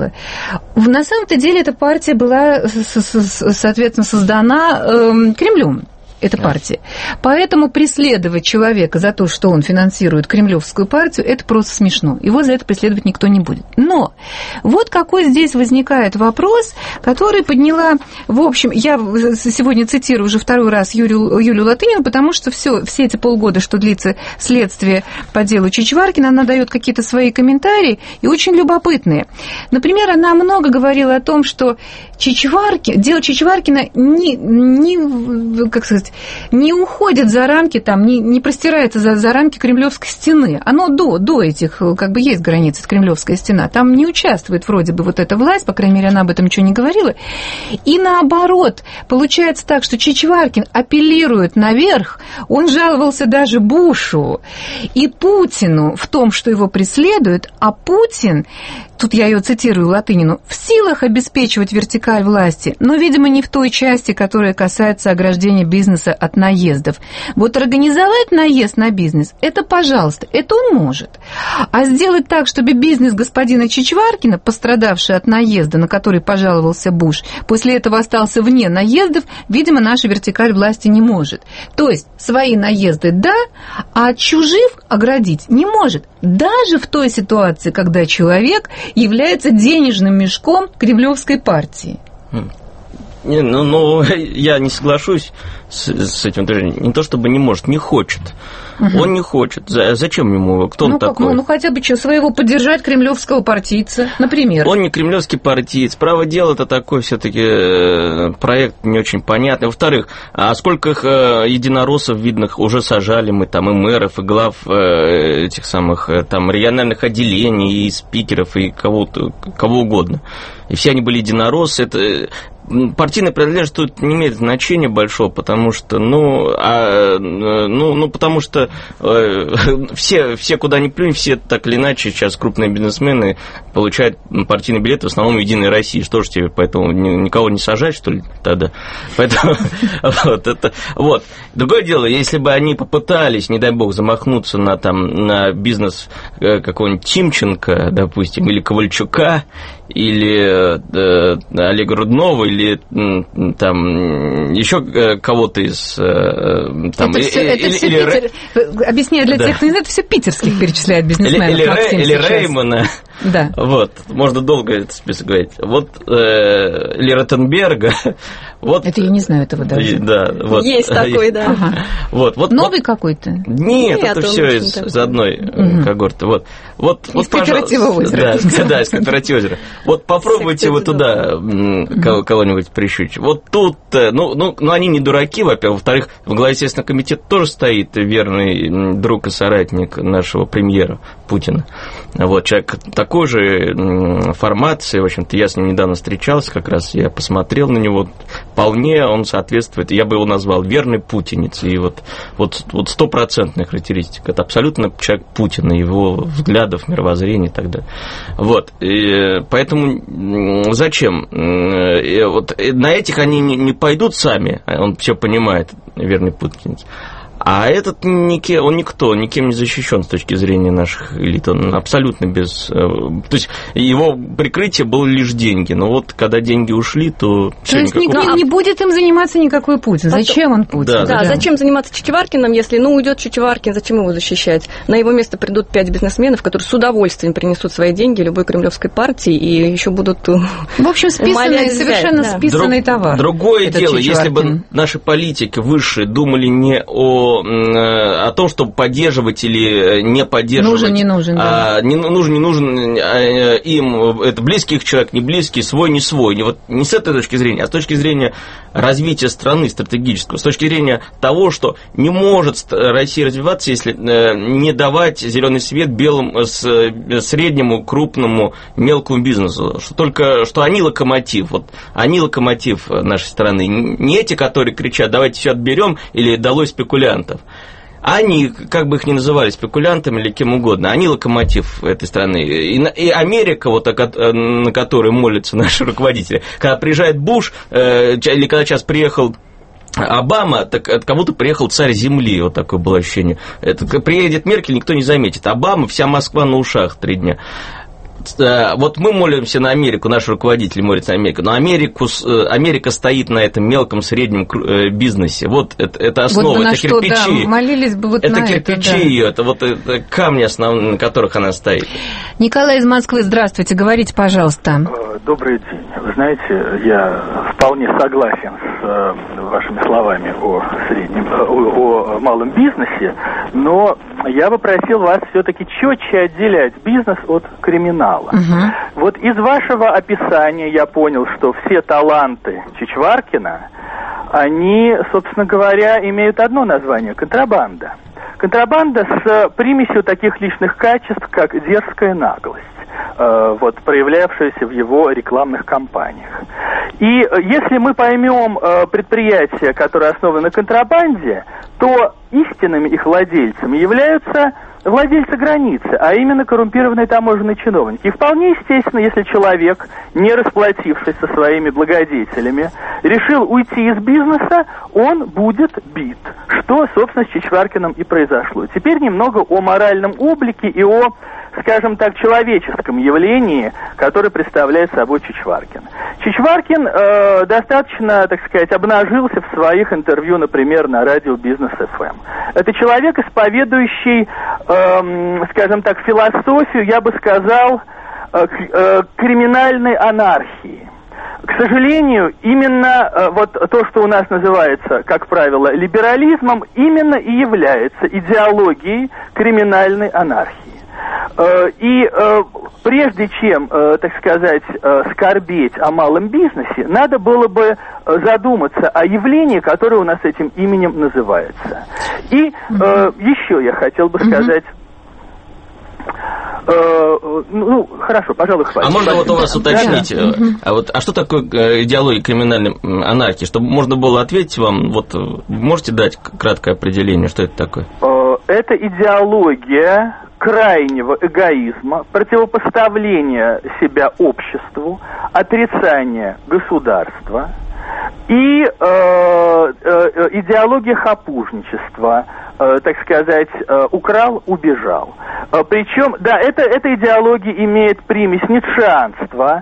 На самом-то деле эта партия была, соответственно, создана э, Кремлем. Эта партия. Поэтому преследовать человека за то, что он финансирует кремлевскую партию, это просто смешно. Его за это преследовать никто не будет. Но вот какой здесь возникает вопрос, который подняла, в общем, я сегодня цитирую уже второй раз Юлю, Юлю Латынину, потому что все, все эти полгода, что длится следствие по делу Чичваркина, она дает какие-то свои комментарии и очень любопытные. Например, она много говорила о том, что Чичваркин, дело Чичваркина не, не, как сказать, не уходит за рамки, там, не, не простирается за, за рамки Кремлевской стены. Оно до, до этих, как бы, есть границы, Кремлевская стена. Там не участвует вроде бы вот эта власть, по крайней мере, она об этом ничего не говорила. И наоборот, получается так, что Чичваркин апеллирует наверх, он жаловался даже Бушу и Путину в том, что его преследуют, а Путин, тут я ее цитирую Латынину, в силах обеспечивать вертикаль власти, но, видимо, не в той части, которая касается ограждения бизнеса от наездов. Вот организовать наезд на бизнес, это, пожалуйста, это он может. А сделать так, чтобы бизнес господина Чичваркина, пострадавший от наезда, на который пожаловался Буш, после этого остался вне наездов, видимо, наша вертикаль власти не может. То есть свои наезды – да, а от чужих оградить не может. Даже в той ситуации, когда человек является денежным мешком кремлевской партии. Не, ну, ну, я не соглашусь с, с этим утверждением. Не то чтобы не может, не хочет. Угу. Он не хочет. Зачем ему? Кто ну, он как, такой? Ну, ну, хотя бы что, своего поддержать кремлевского партийца, например. Он не кремлевский партиец. Право дело, это такой все-таки проект не очень понятный. Во-вторых, а сколько их единороссов видных уже сажали мы, там, и мэров, и глав этих самых там региональных отделений, и спикеров, и кого-то, кого угодно. И все они были единороссы. Это... партийная принадлежность тут не имеет значения большого, потому что, ну, а, ну, ну потому что э, все, все, куда ни плюнь, все так или иначе сейчас крупные бизнесмены получают партийные билеты в основном в Единой России. Что ж тебе, поэтому никого не сажать, что ли, тогда? Поэтому вот это вот. Другое дело, если бы они попытались, не дай бог, замахнуться на там на бизнес какого-нибудь Тимченко, допустим, или Ковальчука, или э, Олега Руднова, или э, там еще кого-то из э, там, это или, все, это или, все или Питер... Рэ... Объясняю для да. тех, кто не знает, все питерских перечисляют бизнесменов. Или, или, или Реймана. Да. Вот, можно долго этот список говорить. Вот э, или Ротенберга. Вот, это я не знаю этого даже. Да, вот. Есть такой, да. Ага. Вот, вот, новый вот. какой-то? Нет, Нет это все из, из одной угу. когорты. Вот, вот, из вот, кооператива озера. Да, да, из кооператива озера. Вот попробуйте вы туда угу. кого-нибудь прищучить. Вот тут, ну, ну, ну, они не дураки, во-первых. Во-вторых, в главе Следственного комитета тоже стоит верный друг и соратник нашего премьера Путина. Вот, человек такой же формации, в общем-то, я с ним недавно встречался, как раз я посмотрел на него, вполне он соответствует, я бы его назвал верный путинец, и вот, вот, вот стопроцентная характеристика, это абсолютно человек Путина, его взглядов, мировоззрения и так далее. Вот, и поэтому зачем? И вот на этих они не, не пойдут сами, он все понимает, верный путинец. А этот нике, он никто, никем не защищен с точки зрения наших элит. Он абсолютно без... То есть его прикрытие было лишь деньги. Но вот когда деньги ушли, то... То есть никакого... не, не будет им заниматься никакой Путин. Зачем он Путин? Да, да, да, зачем заниматься Чичваркиным, если, ну, уйдет Чичваркин, зачем его защищать? На его место придут пять бизнесменов, которые с удовольствием принесут свои деньги любой кремлевской партии и еще будут... В общем, списанный, совершенно да. списанный Друг, товар. Другое дело, Чичваркин. Если бы наши политики высшие думали не о... о том, чтобы поддерживать или не поддерживать. Нужен, не нужен. Да. А, не нужен, не нужен а, им, это близкий их человек, не близкий, свой, не свой. Не, вот, не с этой точки зрения, а с точки зрения развития страны стратегического, с точки зрения того, что не может Россия развиваться, если не давать зеленый свет белым, среднему, крупному, мелкому бизнесу. Что только что они локомотив, вот, они локомотив нашей страны. Не эти, которые кричат, давайте все отберем или долой спекулянтов. Они, как бы их ни называли, спекулянтами или кем угодно, они локомотив этой страны. И, и Америка, вот, на которой молятся наши руководители, когда приезжает Буш, э, или когда сейчас приехал Обама, так от кого-то приехал царь земли, вот такое было ощущение. Это, приедет Меркель, никто не заметит. Обама, вся Москва на ушах три дня. Вот мы молимся на Америку, наши руководители молятся на Америку, но Америку, Америка стоит на этом мелком, среднем бизнесе. Вот это, это основа, вот это что, кирпичи. Да, молились бы вот это на кирпичи это, да. ее, это вот это камни основные, на которых она стоит. Николай из Москвы, здравствуйте, говорите, пожалуйста. Добрый день. Вы знаете, я вполне согласен с вашими словами о среднем, о, о малом бизнесе, но я бы просил вас все-таки четче отделять бизнес от криминала. Угу. Вот из вашего описания я понял, что все таланты Чичваркина, они, собственно говоря, имеют одно название – контрабанда. Контрабанда с примесью таких личных качеств, как дерзкая наглость, э, вот, проявлявшаяся в его рекламных кампаниях. И если мы поймем э, предприятия, которые основаны на контрабанде, то истинными их владельцами являются владельцы границы, а именно коррумпированные таможенные чиновники. И вполне естественно, если человек, не расплатившись со своими благодетелями, решил уйти из бизнеса, он будет бит. Что, собственно, с Чичваркиным и произошло. Теперь немного о моральном облике и о, скажем так, человеческом явлении, которое представляет собой Чичваркин. Чичваркин э, достаточно, так сказать, обнажился в своих интервью, например, на радио Бизнес эф эм. Это человек, исповедующий, э, скажем так, философию, я бы сказал, э, э, криминальной анархии. К сожалению, именно э, вот то, что у нас называется, как правило, либерализмом, именно и является идеологией криминальной анархии. Э, и э, прежде чем, э, так сказать, э, скорбеть о малом бизнесе, надо было бы задуматься о явлении, которое у нас этим именем называется. И э, еще я хотел бы сказать... Ну, хорошо, пожалуй, хватит. А можно вот у вас да, уточнить, да, да. А, вот, а что такое идеология криминальной анархии? Чтобы можно было ответить вам, вот можете дать краткое определение, что это такое? Это идеология крайнего эгоизма, противопоставления себя обществу, отрицания государства и э, э, идеология хапужничества, э, так сказать, э, украл, убежал. Э, причем, да, это, эта идеология имеет примесь ницшеанства,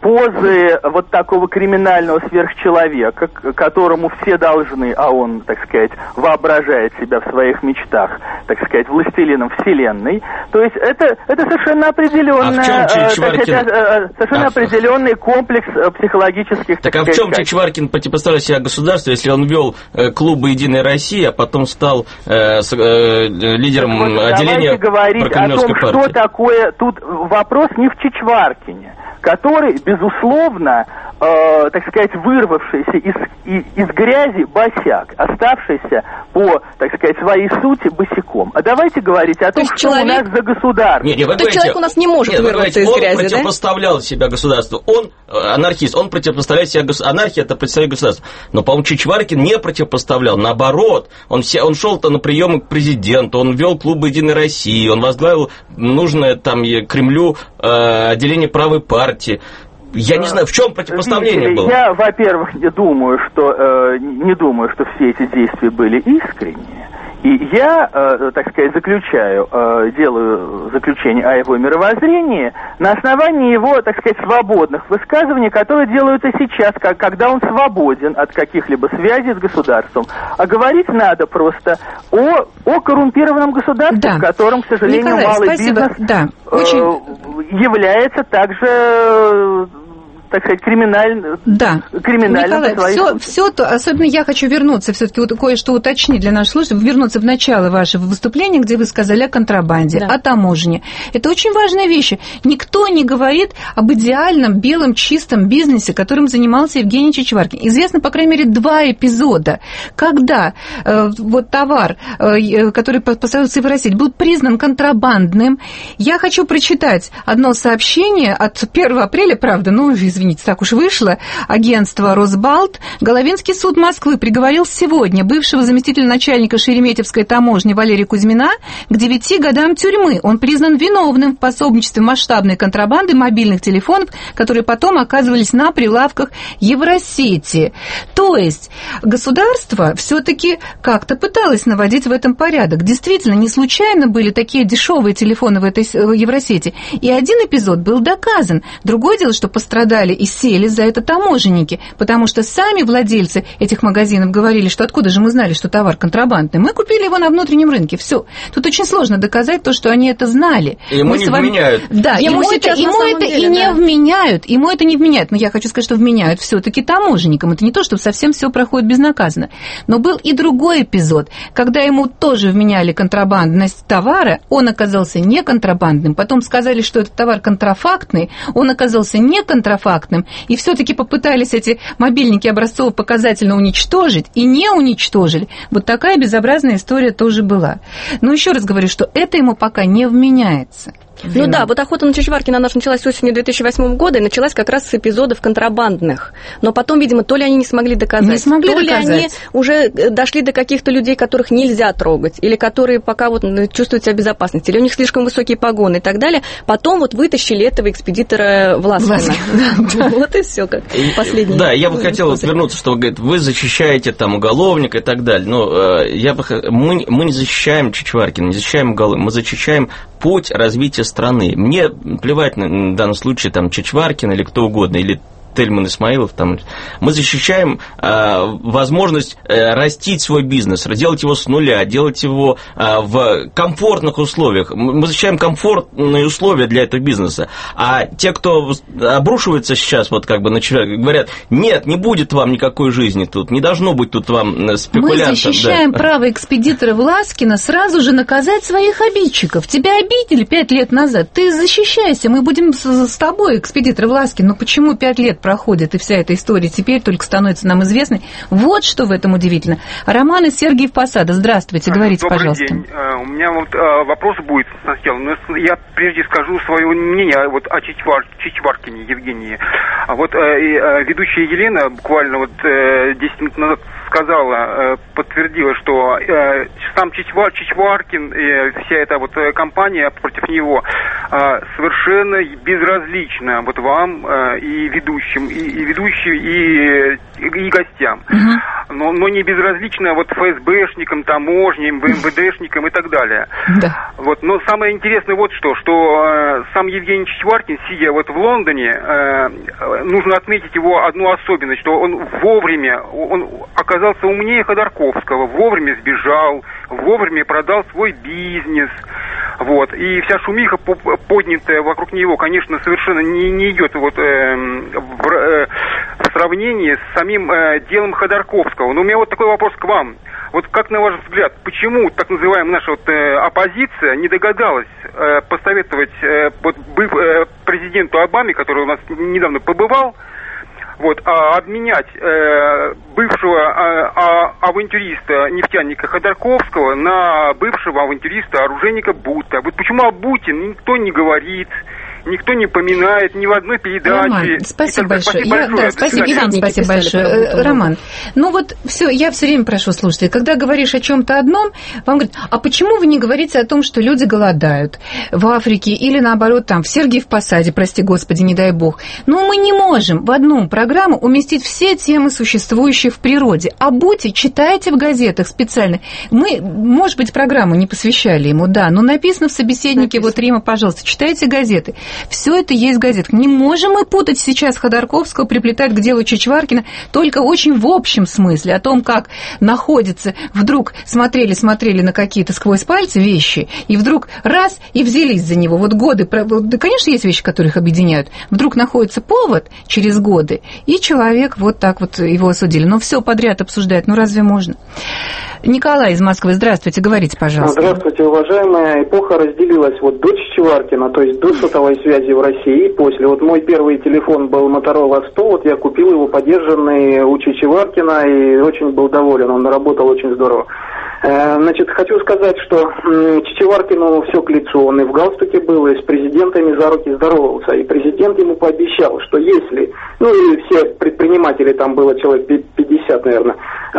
позы вот такого криминального сверхчеловека, к которому все должны, а он, так сказать, воображает себя в своих мечтах, так сказать, властелином вселенной. То есть это, это совершенно определенная, а в чем э, Чичваркин... совершенно а... определенный комплекс психологических. Так, так а в чем Чичваркин противопоставляет себя государству, если он вел э, клубы «Единая Россия», а потом стал э, с, э, лидером вот, отделения прокремлевской партии? Давайте говорить о том, что такое. Тут вопрос не в Чичваркине, который, безусловно, э, так сказать, вырвавшийся из, из, из грязи босяк, оставшийся по, так сказать, своей сути босиком. А давайте говорить о том, что человек... у нас за государство. Нет, нет, вы То есть человек у нас не может нет, вырваться из он грязи, Он противопоставлял да? себя государству. Он анархист, он противопоставляет себя государству. Анархия – это представитель государства. Но, по-моему, Чичваркин не противопоставлял. Наоборот, он, все, он шел-то на приемы к президенту, он вел клубы «Единой России», он возглавил нужное там Кремлю э, отделение правой партии. Я не знаю, в чем противопоставление было? Я, во-первых, не думаю, что э, не думаю, что все эти действия были искренние. И я, э, так сказать, заключаю, э, делаю заключение о его мировоззрении на основании его, так сказать, свободных высказываний, которые делаются сейчас, как, когда он свободен от каких-либо связей с государством. А говорить надо просто о, о коррумпированном государстве, да. в котором, к сожалению, Николай, малый спасибо. бизнес да. э, Очень... является также... так сказать, криминально, да. криминально. Николай, все, все то, особенно я хочу вернуться, все-таки вот кое-что уточнить для наших слушателей, вернуться в начало вашего выступления, где вы сказали о контрабанде, да. о таможне. Это очень важные вещи. Никто не говорит об идеальном, белом, чистом бизнесе, которым занимался Евгений Чичваркин. Известно, по крайней мере, два эпизода, когда э, вот товар, э, который поставился в России, был признан контрабандным. Я хочу прочитать одно сообщение от первого апреля, правда, ну, извините, так уж вышло, агентство «Росбалт». Головинский суд Москвы приговорил сегодня бывшего заместителя начальника Шереметьевской таможни Валерия Кузьмина к девяти годам тюрьмы. Он признан виновным в пособничестве масштабной контрабанды мобильных телефонов, которые потом оказывались на прилавках Евросети. То есть государство все-таки как-то пыталось наводить в этом порядок. Действительно, не случайно были такие дешевые телефоны в этой Евросети. И один эпизод был доказан. Другое дело, что пострадали и сели за это таможенники, потому что сами владельцы этих магазинов говорили, что откуда же мы знали, что товар контрабандный. Мы купили его на внутреннем рынке, все. Тут очень сложно доказать то, что они это знали. Ему мы не вами... вменяют. Да, ему, ему это, ему это деле, и да. не вменяют, ему это не вменяют. Но я хочу сказать, что вменяют все-таки таможенникам. Это не то, что совсем все проходит безнаказанно. Но был и другой эпизод, когда ему тоже вменяли контрабандность товара, он оказался не контрабандным, потом сказали, что этот товар контрафактный, он оказался не контрафактным, и все-таки попытались эти мобильники образцово-показательно уничтожить, и не уничтожили. Вот такая безобразная история тоже была. Но еще раз говорю, что это ему пока не вменяется. Ну да, вот охота на Чичваркина наша началась осенью две тысячи восьмого года и началась как раз с эпизодов контрабандных. Но потом, видимо, то ли они не смогли доказать, не смогли то доказать. ли они уже дошли до каких-то людей, которых нельзя трогать, или которые пока вот чувствуют себя в безопасности, или у них слишком высокие погоны и так далее. Потом вот вытащили этого экспедитора Власкина. Вот и все, как последний. Да, я бы хотел вернуться, что вы защищаете там уголовника и так далее. Но я бы мы мы не защищаем Чичваркина, не защищаем уголовника, мы защищаем путь развития страны. Мне плевать на, в данном случае там Чичваркин или кто угодно, или Тельман Исмаилов, там, мы защищаем э, возможность э, растить свой бизнес, делать его с нуля, делать его э, в комфортных условиях. Мы защищаем комфортные условия для этого бизнеса. А те, кто обрушивается сейчас, вот как бы на человека, говорят, нет, не будет вам никакой жизни тут, не должно быть тут вам спекулянтов. Мы защищаем да. право экспедитора Власкина сразу же наказать своих обидчиков. Тебя обидели пять лет назад, ты защищайся, мы будем с, с тобой, экспедитор Власкин. Но почему пять лет проходит, и вся эта история теперь только становится нам известной. Вот что в этом удивительно. Роман из Сергиев Посада. Здравствуйте, говорите, Добрый пожалуйста. День. У меня вот вопрос будет сначала. Но я прежде скажу свое мнение вот о Чичвар, Чичваркине Евгении. Вот ведущая Елена буквально вот десять минут назад сказала, подтвердила, что сам Чичвар, Чичваркин и вся эта вот компания против него совершенно безразлична вот вам и ведущим, и, и ведущим, и, и гостям. Uh-huh. Но, но не безразлична вот эф эс бэшникам, таможням, вэ эм вэ дэшникам и так далее. Да. Вот, но самое интересное вот что, что э, сам Евгений Чичваркин, сидя вот в Лондоне, э, нужно отметить его одну особенность, что он вовремя, он оказался умнее Ходорковского, вовремя сбежал, вовремя продал свой бизнес. Вот. И вся шумиха, поднятая вокруг него, конечно, совершенно не, не идет вот, э, в, э, в сравнении с самим э, делом Ходорковского. Но у меня вот такой вопрос к вам. Вот как, на ваш взгляд, почему так называемая наша вот, э, оппозиция не догадалась э, посоветовать э, вот, быв, э, президенту Обаме, который у нас недавно побывал, вот, а, обменять э, бывшего а, а, авантюриста, нефтяника Ходорковского на бывшего авантюриста, оружейника Бута? Вот почему о Буте никто не говорит, никто не поминает ни в одной передаче. Роман, спасибо большое. Спасибо, я, большое. Да, спасибо, и вам спасибо большое. Роман, ну вот все, я все время прошу слушателей, когда говоришь о чем-то одном, вам говорят, а почему вы не говорите о том, что люди голодают в Африке или наоборот там в Сергиев Посаде, прости господи, не дай бог. Но мы не можем в одну программу уместить все темы, существующие в природе. А Буте читайте в газетах специально. Мы, может быть, программу не посвящали ему, да, но написано в собеседнике, написано. Вот, Рима, пожалуйста, читайте газеты. Все это есть в газетах. Не можем мы путать сейчас Ходорковского, приплетать к делу Чичваркина, только очень в общем смысле, о том, как находится, вдруг смотрели-смотрели на какие-то сквозь пальцы вещи, и вдруг раз, и взялись за него. Вот годы, да, конечно, есть вещи, которые их объединяют. Вдруг находится повод через годы, и человек вот так вот его осудили. Но все подряд обсуждать, ну разве можно? Николай из Москвы, здравствуйте, говорите, пожалуйста. Здравствуйте, уважаемая. Эпоха разделилась вот до Чичваркина, то есть до сотовой связи в России и после. Вот мой первый телефон был Motorola сто, вот я купил его подержанный у Чичваркина и очень был доволен, он работал очень здорово. Значит, хочу сказать, что Чичваркину все к лицу, он и в галстуке был, и с президентами за руки здоровался, и президент ему пообещал, что если, ну и все предприниматели, там было человек пятьдесят, наверное,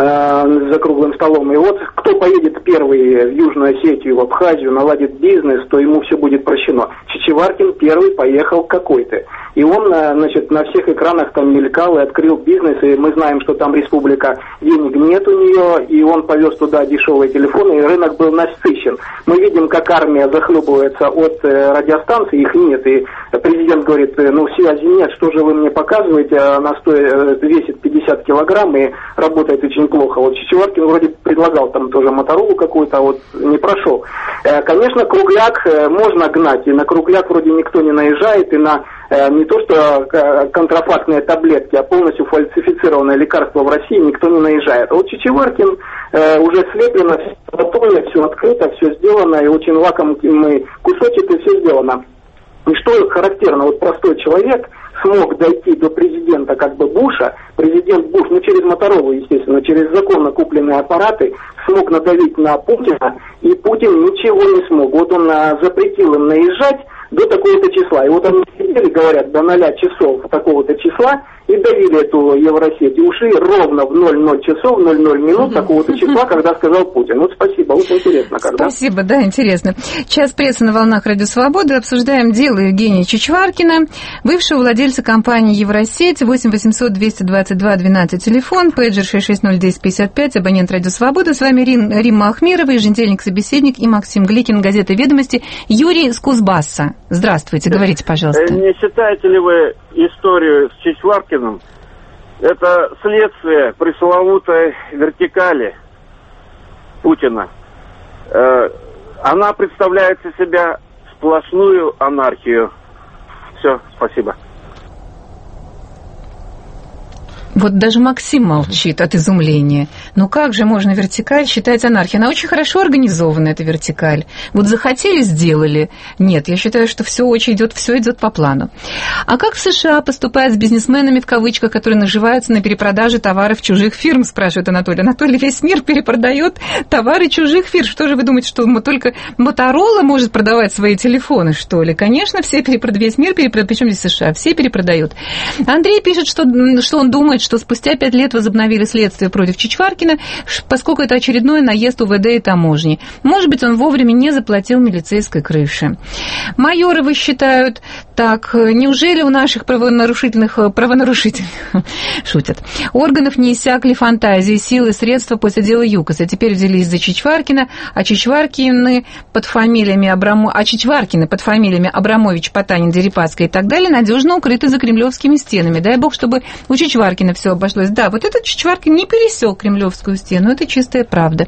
за круглым столом, и вот кто поедет первый в Южную Осетию, в Абхазию, наладит бизнес, то ему все будет прощено. Чичваркин первый поехал какой-то. И он, значит, на всех экранах там мелькал и открыл бизнес, и мы знаем, что там республика, денег нет у нее, и он повез туда дешевые телефоны, и рынок был насыщен. Мы видим, как армия захлебывается от э, радиостанций, их нет, и президент говорит, ну, связи нет, что же вы мне показываете, она стоит, весит пятьдесят килограмм и работает очень плохо. Вот Чичваркин вроде предлагал там тоже Моторолу какую-то, а вот не прошел. Э, конечно, кругляк э, можно гнать, и на кругляк вроде никто не наезжает, и на не то что контрафактные таблетки, а полностью фальсифицированное лекарство в России никто не наезжает. А вот Чичваркин э, уже слеплено, все готово, все открыто, все сделано, и очень лакомый кусочек, и все сделано. И что характерно, вот простой человек смог дойти до президента как бы Буша, президент Буш, ну через Моторолу, естественно, через законно купленные аппараты, смог надавить на Путина, и Путин ничего не смог. Вот он а, запретил им наезжать до такого-то числа. И вот они сидели, говорят, до ноля часов такого-то числа и давили эту Евросеть. И ушли ровно в ноль ноль часов, ноль ноль минут такого-то числа, когда сказал Путин. Вот спасибо, вот интересно. Когда. Спасибо, да, интересно. Час прессы на волнах Радио Свободы. Обсуждаем дело Евгения Чичваркина, бывшего владельца компании Евросеть. восемь восемьсот двести двадцать два двенадцать телефон, пейджер шесть шесть ноль десять пятьдесят пять, абонент Радио Свободы. С вами Рим, Римма Ахмирова, еженедельник-собеседник, и Максим Гликин, газета «Ведомости». Юрий с Кузбасса. Здравствуйте, говорите, пожалуйста. Не считаете ли вы историю с Чичваркиным? Это следствие пресловутой вертикали Путина. Она представляет из себя сплошную анархию. Все, спасибо. Вот даже Максим молчит от изумления. Ну как же можно вертикаль считать анархией? Она очень хорошо организована, эта вертикаль. Вот захотели, сделали. Нет, я считаю, что все очень идет, все идет по плану. А как в США поступают с бизнесменами, в кавычках, которые наживаются на перепродаже товаров чужих фирм, спрашивает Анатолий. Анатолий, весь мир перепродает товары чужих фирм. Что же вы думаете, что только Моторола может продавать свои телефоны, что ли? Конечно, все перепродают, весь мир перепродает, причем здесь США, все перепродают. Андрей пишет, что, что он думает, что спустя пять лет возобновили следствие против Чичваркина, поскольку это очередной наезд УВД и таможни. Может быть, он вовремя не заплатил милицейской крыши. Майоровы считают так, неужели у наших правонарушительных, правонарушительных, шутят, органов не иссякли фантазии, силы, средства после дела ЮКОСа. Теперь взялись за Чичваркина, а Чичваркины под фамилиями Абрамо... а Чичваркины под фамилиями Абрамович, Потанин, Дерипаска и так далее надежно укрыты за кремлевскими стенами. Дай бог, чтобы у Чичваркина все обошлось. Да, вот этот Чичваркин не пересек кремлевскую стену, это чистая правда.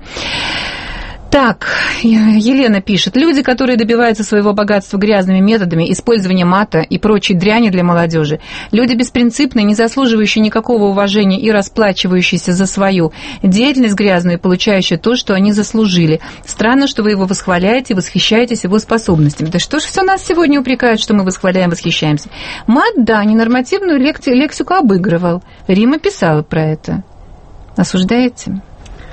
Так, Елена пишет, люди, которые добиваются своего богатства грязными методами, использования мата и прочей дряни для молодежи, люди беспринципные, не заслуживающие никакого уважения и расплачивающиеся за свою деятельность грязную и получающие то, что они заслужили. Странно, что вы его восхваляете и восхищаетесь его способностями. Да что же все нас сегодня упрекают, что мы восхваляем, восхищаемся? Мат, да, ненормативную лекцию, лексику обыгрывал. Рима писала про это. Осуждаете?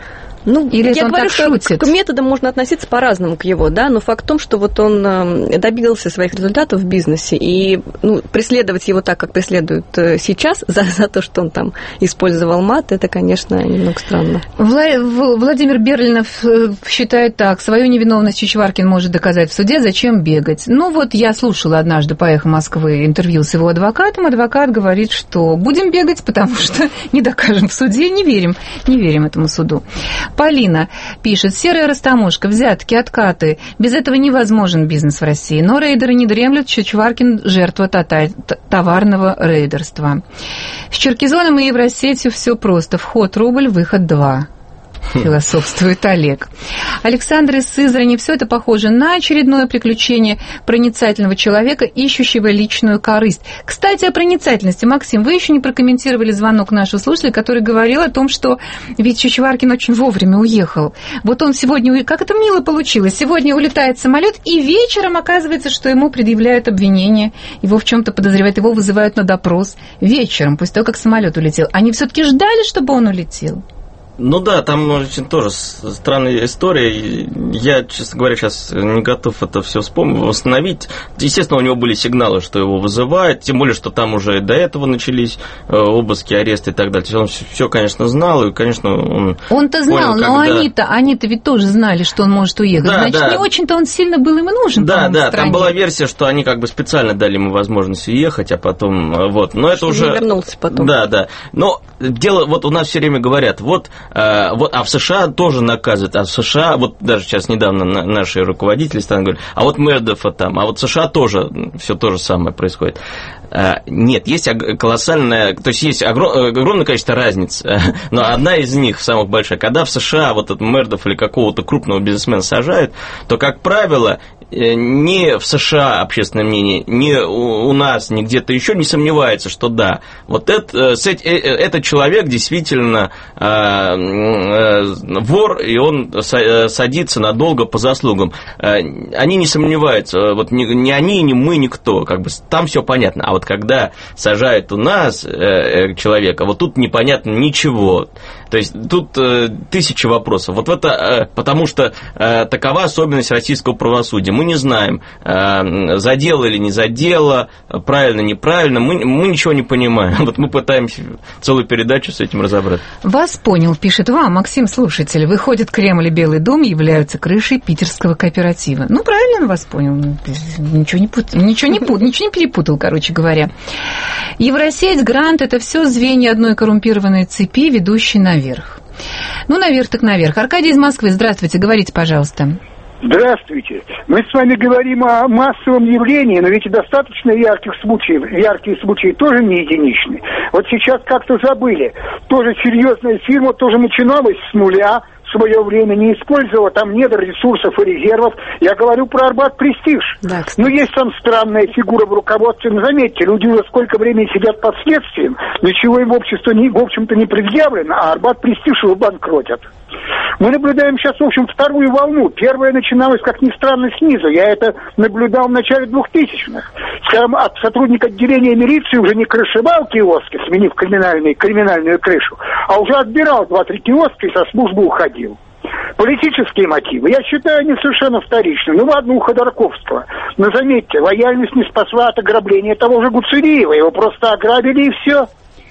Ну, Или я он говорю, так что шутит? К методам можно относиться по-разному к его, да, но факт в том, что вот он добился своих результатов в бизнесе, и ну, преследовать его так, как преследуют сейчас, за, за то, что он там использовал мат, это, конечно, немного странно. Вла- Владимир Берлинов считает так, свою невиновность Чичваркин может доказать в суде, зачем бегать? Ну вот я слушала однажды по «Эхо Москвы» интервью с его адвокатом, адвокат говорит, что будем бегать, потому что не докажем в суде, не верим, не верим этому суду. Полина пишет, серая растаможка, взятки, откаты. Без этого невозможен бизнес в России. Но рейдеры не дремлют, Чичваркин – жертва тота- товарного рейдерства. С Черкизоном и Евросетью все просто. Вход рубль, выход два. Философствует Олег. Александр из Сызрани. Все это похоже на очередное приключение проницательного человека, ищущего личную корысть. Кстати, о проницательности. Максим, вы еще не прокомментировали звонок нашего слушателя, который говорил о том, что ведь Чичваркин очень вовремя уехал. Вот он сегодня, как это мило получилось, сегодня улетает самолет, и вечером оказывается, что ему предъявляют обвинение, его в чем-то подозревают, его вызывают на допрос вечером, после того, как самолет улетел. Они все-таки ждали, чтобы он улетел? Ну да, там очень тоже странная история. Я, честно говоря, сейчас не готов это все вспомнить, восстановить. Естественно, у него были сигналы, что его вызывают, тем более, что там уже до этого начались обыски, аресты и так далее. То есть он все, конечно, знал, и, конечно, он Он-то знал, понял, но когда... они-то, они-то ведь тоже знали, что он может уехать. Да, Значит, да. не очень-то он сильно был им и нужен. Да, да, в там была версия, что они как бы специально дали ему возможность уехать, а потом вот. Но это уже... не вернулся потом. Да, да. Но дело, вот у нас все время говорят, вот... Вот, а в США тоже наказывают, а в США, вот даже сейчас недавно наши руководители стали говорить, а вот Мердофа там, а вот в США тоже все то же самое происходит. Нет, есть колоссальная, то есть есть огромное количество разниц, но одна из них, самых большая, когда в США вот этот Мердоф или какого-то крупного бизнесмена сажают, то, как правило, ни в США общественное мнение, ни у нас, ни где-то еще не сомневается, что да, вот это, этот человек действительно вор, и он садится надолго по заслугам. Они не сомневаются, вот ни они, ни мы, никто, как бы там все понятно. А вот когда сажают у нас человека, вот тут непонятно ничего. То есть тут тысячи вопросов. Вот это потому что такова особенность российского правосудия. Мы не знаем, задело или не задело, правильно, неправильно. Мы, мы ничего не понимаем. Вот мы пытаемся целую передачу с этим разобраться. Вас понял, пишет вам Максим, слушатель. Выходит, Кремль и Белый дом являются крышей питерского кооператива. Ну, правильно он вас понял. Ничего не путал, ничего не путал, ничего не перепутал, короче говоря. Евросеть, грант – это все звенья одной коррумпированной цепи, ведущей наверх. Ну, наверх так наверх. Аркадий из Москвы, здравствуйте, говорите, пожалуйста. Здравствуйте. Мы с вами говорим о массовом явлении, но ведь и достаточно ярких случаев, яркие случаи тоже не единичны. Вот сейчас как-то забыли. Тоже серьезная фирма, тоже начиналась с нуля, в свое время не использовала там недр ресурсов и резервов. Я говорю про Арбат Престиж. Да, но есть там странная фигура в руководстве. Но заметьте, люди уже сколько времени сидят под следствием, ничего им в обществе, не, в общем-то, не предъявлено, а Арбат Престиж его банкротят. Мы наблюдаем сейчас, в общем, вторую волну. Первая начиналась, как ни странно, снизу. Я это наблюдал в начале двухтысячных. Скажем, от сотрудника отделения милиции уже не крышевал киоски, сменив криминальный, криминальную крышу, а уже отбирал два-три киоска и со службы уходил. Политические мотивы, я считаю, они совершенно вторичны. Ну ладно, у Ходорковского. Но заметьте, лояльность не спасла от ограбления того же Гуцериева. Его просто ограбили и все.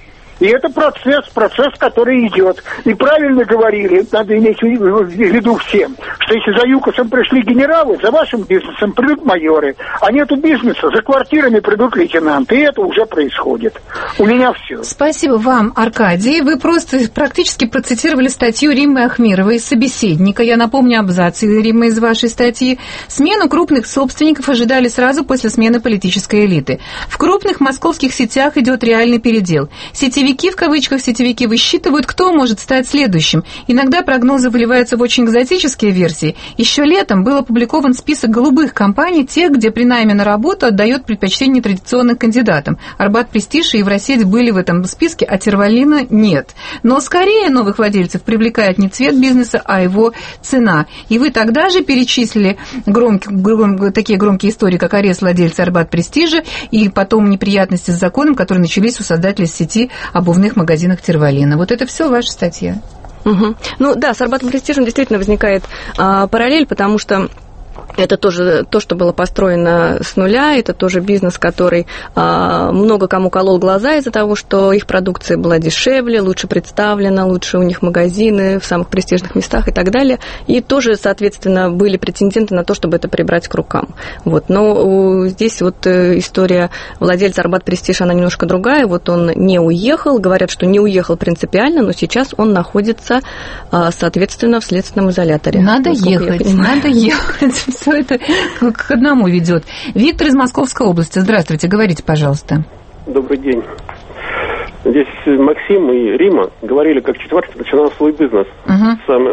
И это процесс, процесс, который идет. И правильно говорили, надо иметь в виду всем, что если за ЮКОСом пришли генералы, за вашим бизнесом придут майоры, а нету бизнеса, за квартирами придут лейтенанты. И это уже происходит. У меня все. Спасибо вам, Аркадий. Вы просто практически процитировали статью Риммы Ахмировой, собеседника. Я напомню абзац Риммы из вашей статьи. Смену крупных собственников ожидали сразу после смены политической элиты. В крупных московских сетях идет реальный передел. Сетевики Сетевики, в кавычках сетевики, высчитывают, кто может стать следующим. Иногда прогнозы выливаются в очень экзотические версии. Еще летом был опубликован список голубых компаний, тех, где при найме на работу отдает предпочтение традиционным кандидатам. Арбат Престиж и Евросеть были в этом списке, а Терволина нет. Но скорее новых владельцев привлекает не цвет бизнеса, а его цена. И вы тогда же перечислили громкие, гром, такие громкие истории, как арест владельца Арбат Престижа и потом неприятности с законом, которые начались у создателей сети обувных магазинах Терволина. Вот это все ваша статья. Угу. Ну да, с Арбатом Престижем действительно возникает а, параллель, потому что это тоже то, что было построено с нуля, это тоже бизнес, который а, много кому колол глаза из-за того, что их продукция была дешевле, лучше представлена, лучше у них магазины в самых престижных местах и так далее. И тоже, соответственно, были претенденты на то, чтобы это прибрать к рукам. Вот. Но здесь вот история владельца Арбат Престиж, она немножко другая. Вот он не уехал, говорят, что не уехал принципиально, но сейчас он находится, соответственно, в следственном изоляторе. Надо ехать, надо ехать. Все это к одному ведет. Виктор из Московской области. Здравствуйте, говорите, пожалуйста. Добрый день. Здесь Максим и Рима говорили, как Четваркин начинал свой бизнес. Uh-huh. Сам,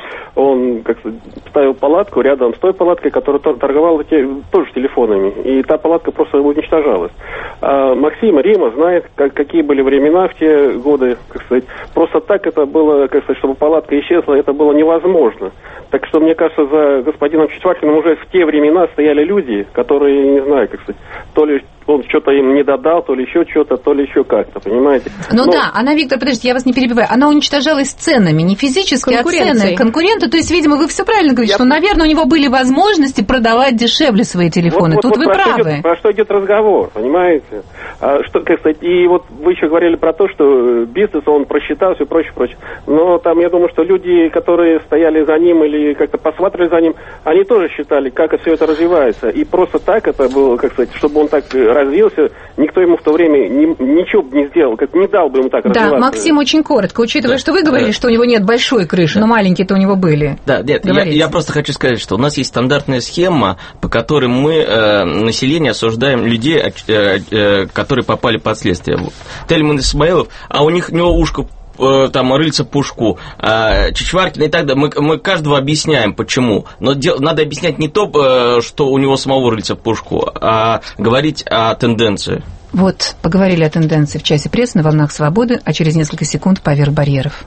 он как ставил палатку рядом с той палаткой, которая торговала те, тоже телефонами. И та палатка просто уничтожалась. А Максим и Рима знают, как, какие были времена в те годы. Как сказать, просто так это было, как сказать, чтобы палатка исчезла, это было невозможно. Так что, мне кажется, за господином Четваркиным уже в те времена стояли люди, которые, не знаю, как сказать, то ли он что-то им не додал, то ли еще что-то, то ли еще как-то, понимаете? Ну Но... да, она, Виктор, подождите, я вас не перебиваю, она уничтожалась ценами, не физически, а цены конкурента. То есть, видимо, вы все правильно говорите, я... что, наверное, у него были возможности продавать дешевле свои телефоны. Вот, Тут вот, вы вот правы. Про что, идет, про что идет разговор, понимаете? А, что, как сказать, и вот вы еще говорили про то, что бизнес, он просчитался и прочее, прочее. Но там, я думаю, что люди, которые стояли за ним или как-то посматривали за ним, они тоже считали, как все это развивается. И просто так это было, как сказать, чтобы он так развился, никто ему в то время ни, ничего бы не сделал, как не дал бы ему так да, развиваться. Да, Максим, очень коротко, учитывая, да, что вы говорили, да, что у него нет большой крыши, да, но маленькие-то у него были. Да, нет, я, я просто хочу сказать, что у нас есть стандартная схема, по которой мы э, население осуждаем людей, э, э, которые попали под следствие. Тельман Исмаилов, а у них у него ушко там рыльца по ушку, Чичваркин и так далее. Мы, мы каждого объясняем, почему. Но дел, надо объяснять не то, что у него самого рыльца по ушку, а говорить о тенденции. Вот, поговорили о тенденции в часе прессы на волнах свободы, а через несколько секунд поверх барьеров.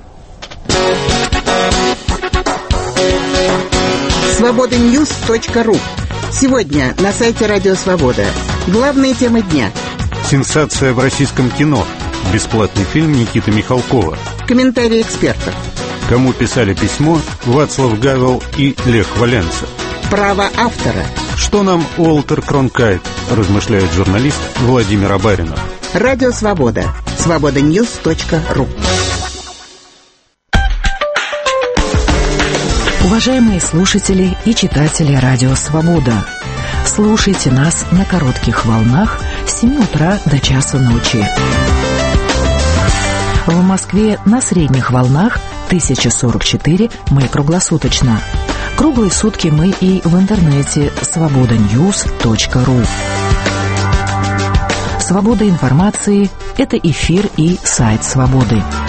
свобода ньюс точка ру. Сегодня на сайте Радио Свобода. Главные темы дня. Сенсация в российском кино. Бесплатный фильм Никиты Михалкова. Комментарии экспертов. Кому писали письмо Вацлав Гавел и Лех Валенца. Право автора. Что нам Уолтер Кронкайт, размышляет журналист Владимир Абаринов. Радио Свобода. свобода ньюс точка ру. Уважаемые слушатели и читатели Радио Свобода, слушайте нас на коротких волнах с семи утра до часу ночи. В Москве на средних волнах тысяча сорок четыре, мы круглосуточно. Круглые сутки мы и в интернете свобода ньюс точка ру. Свобода информации – это эфир и сайт Свободы.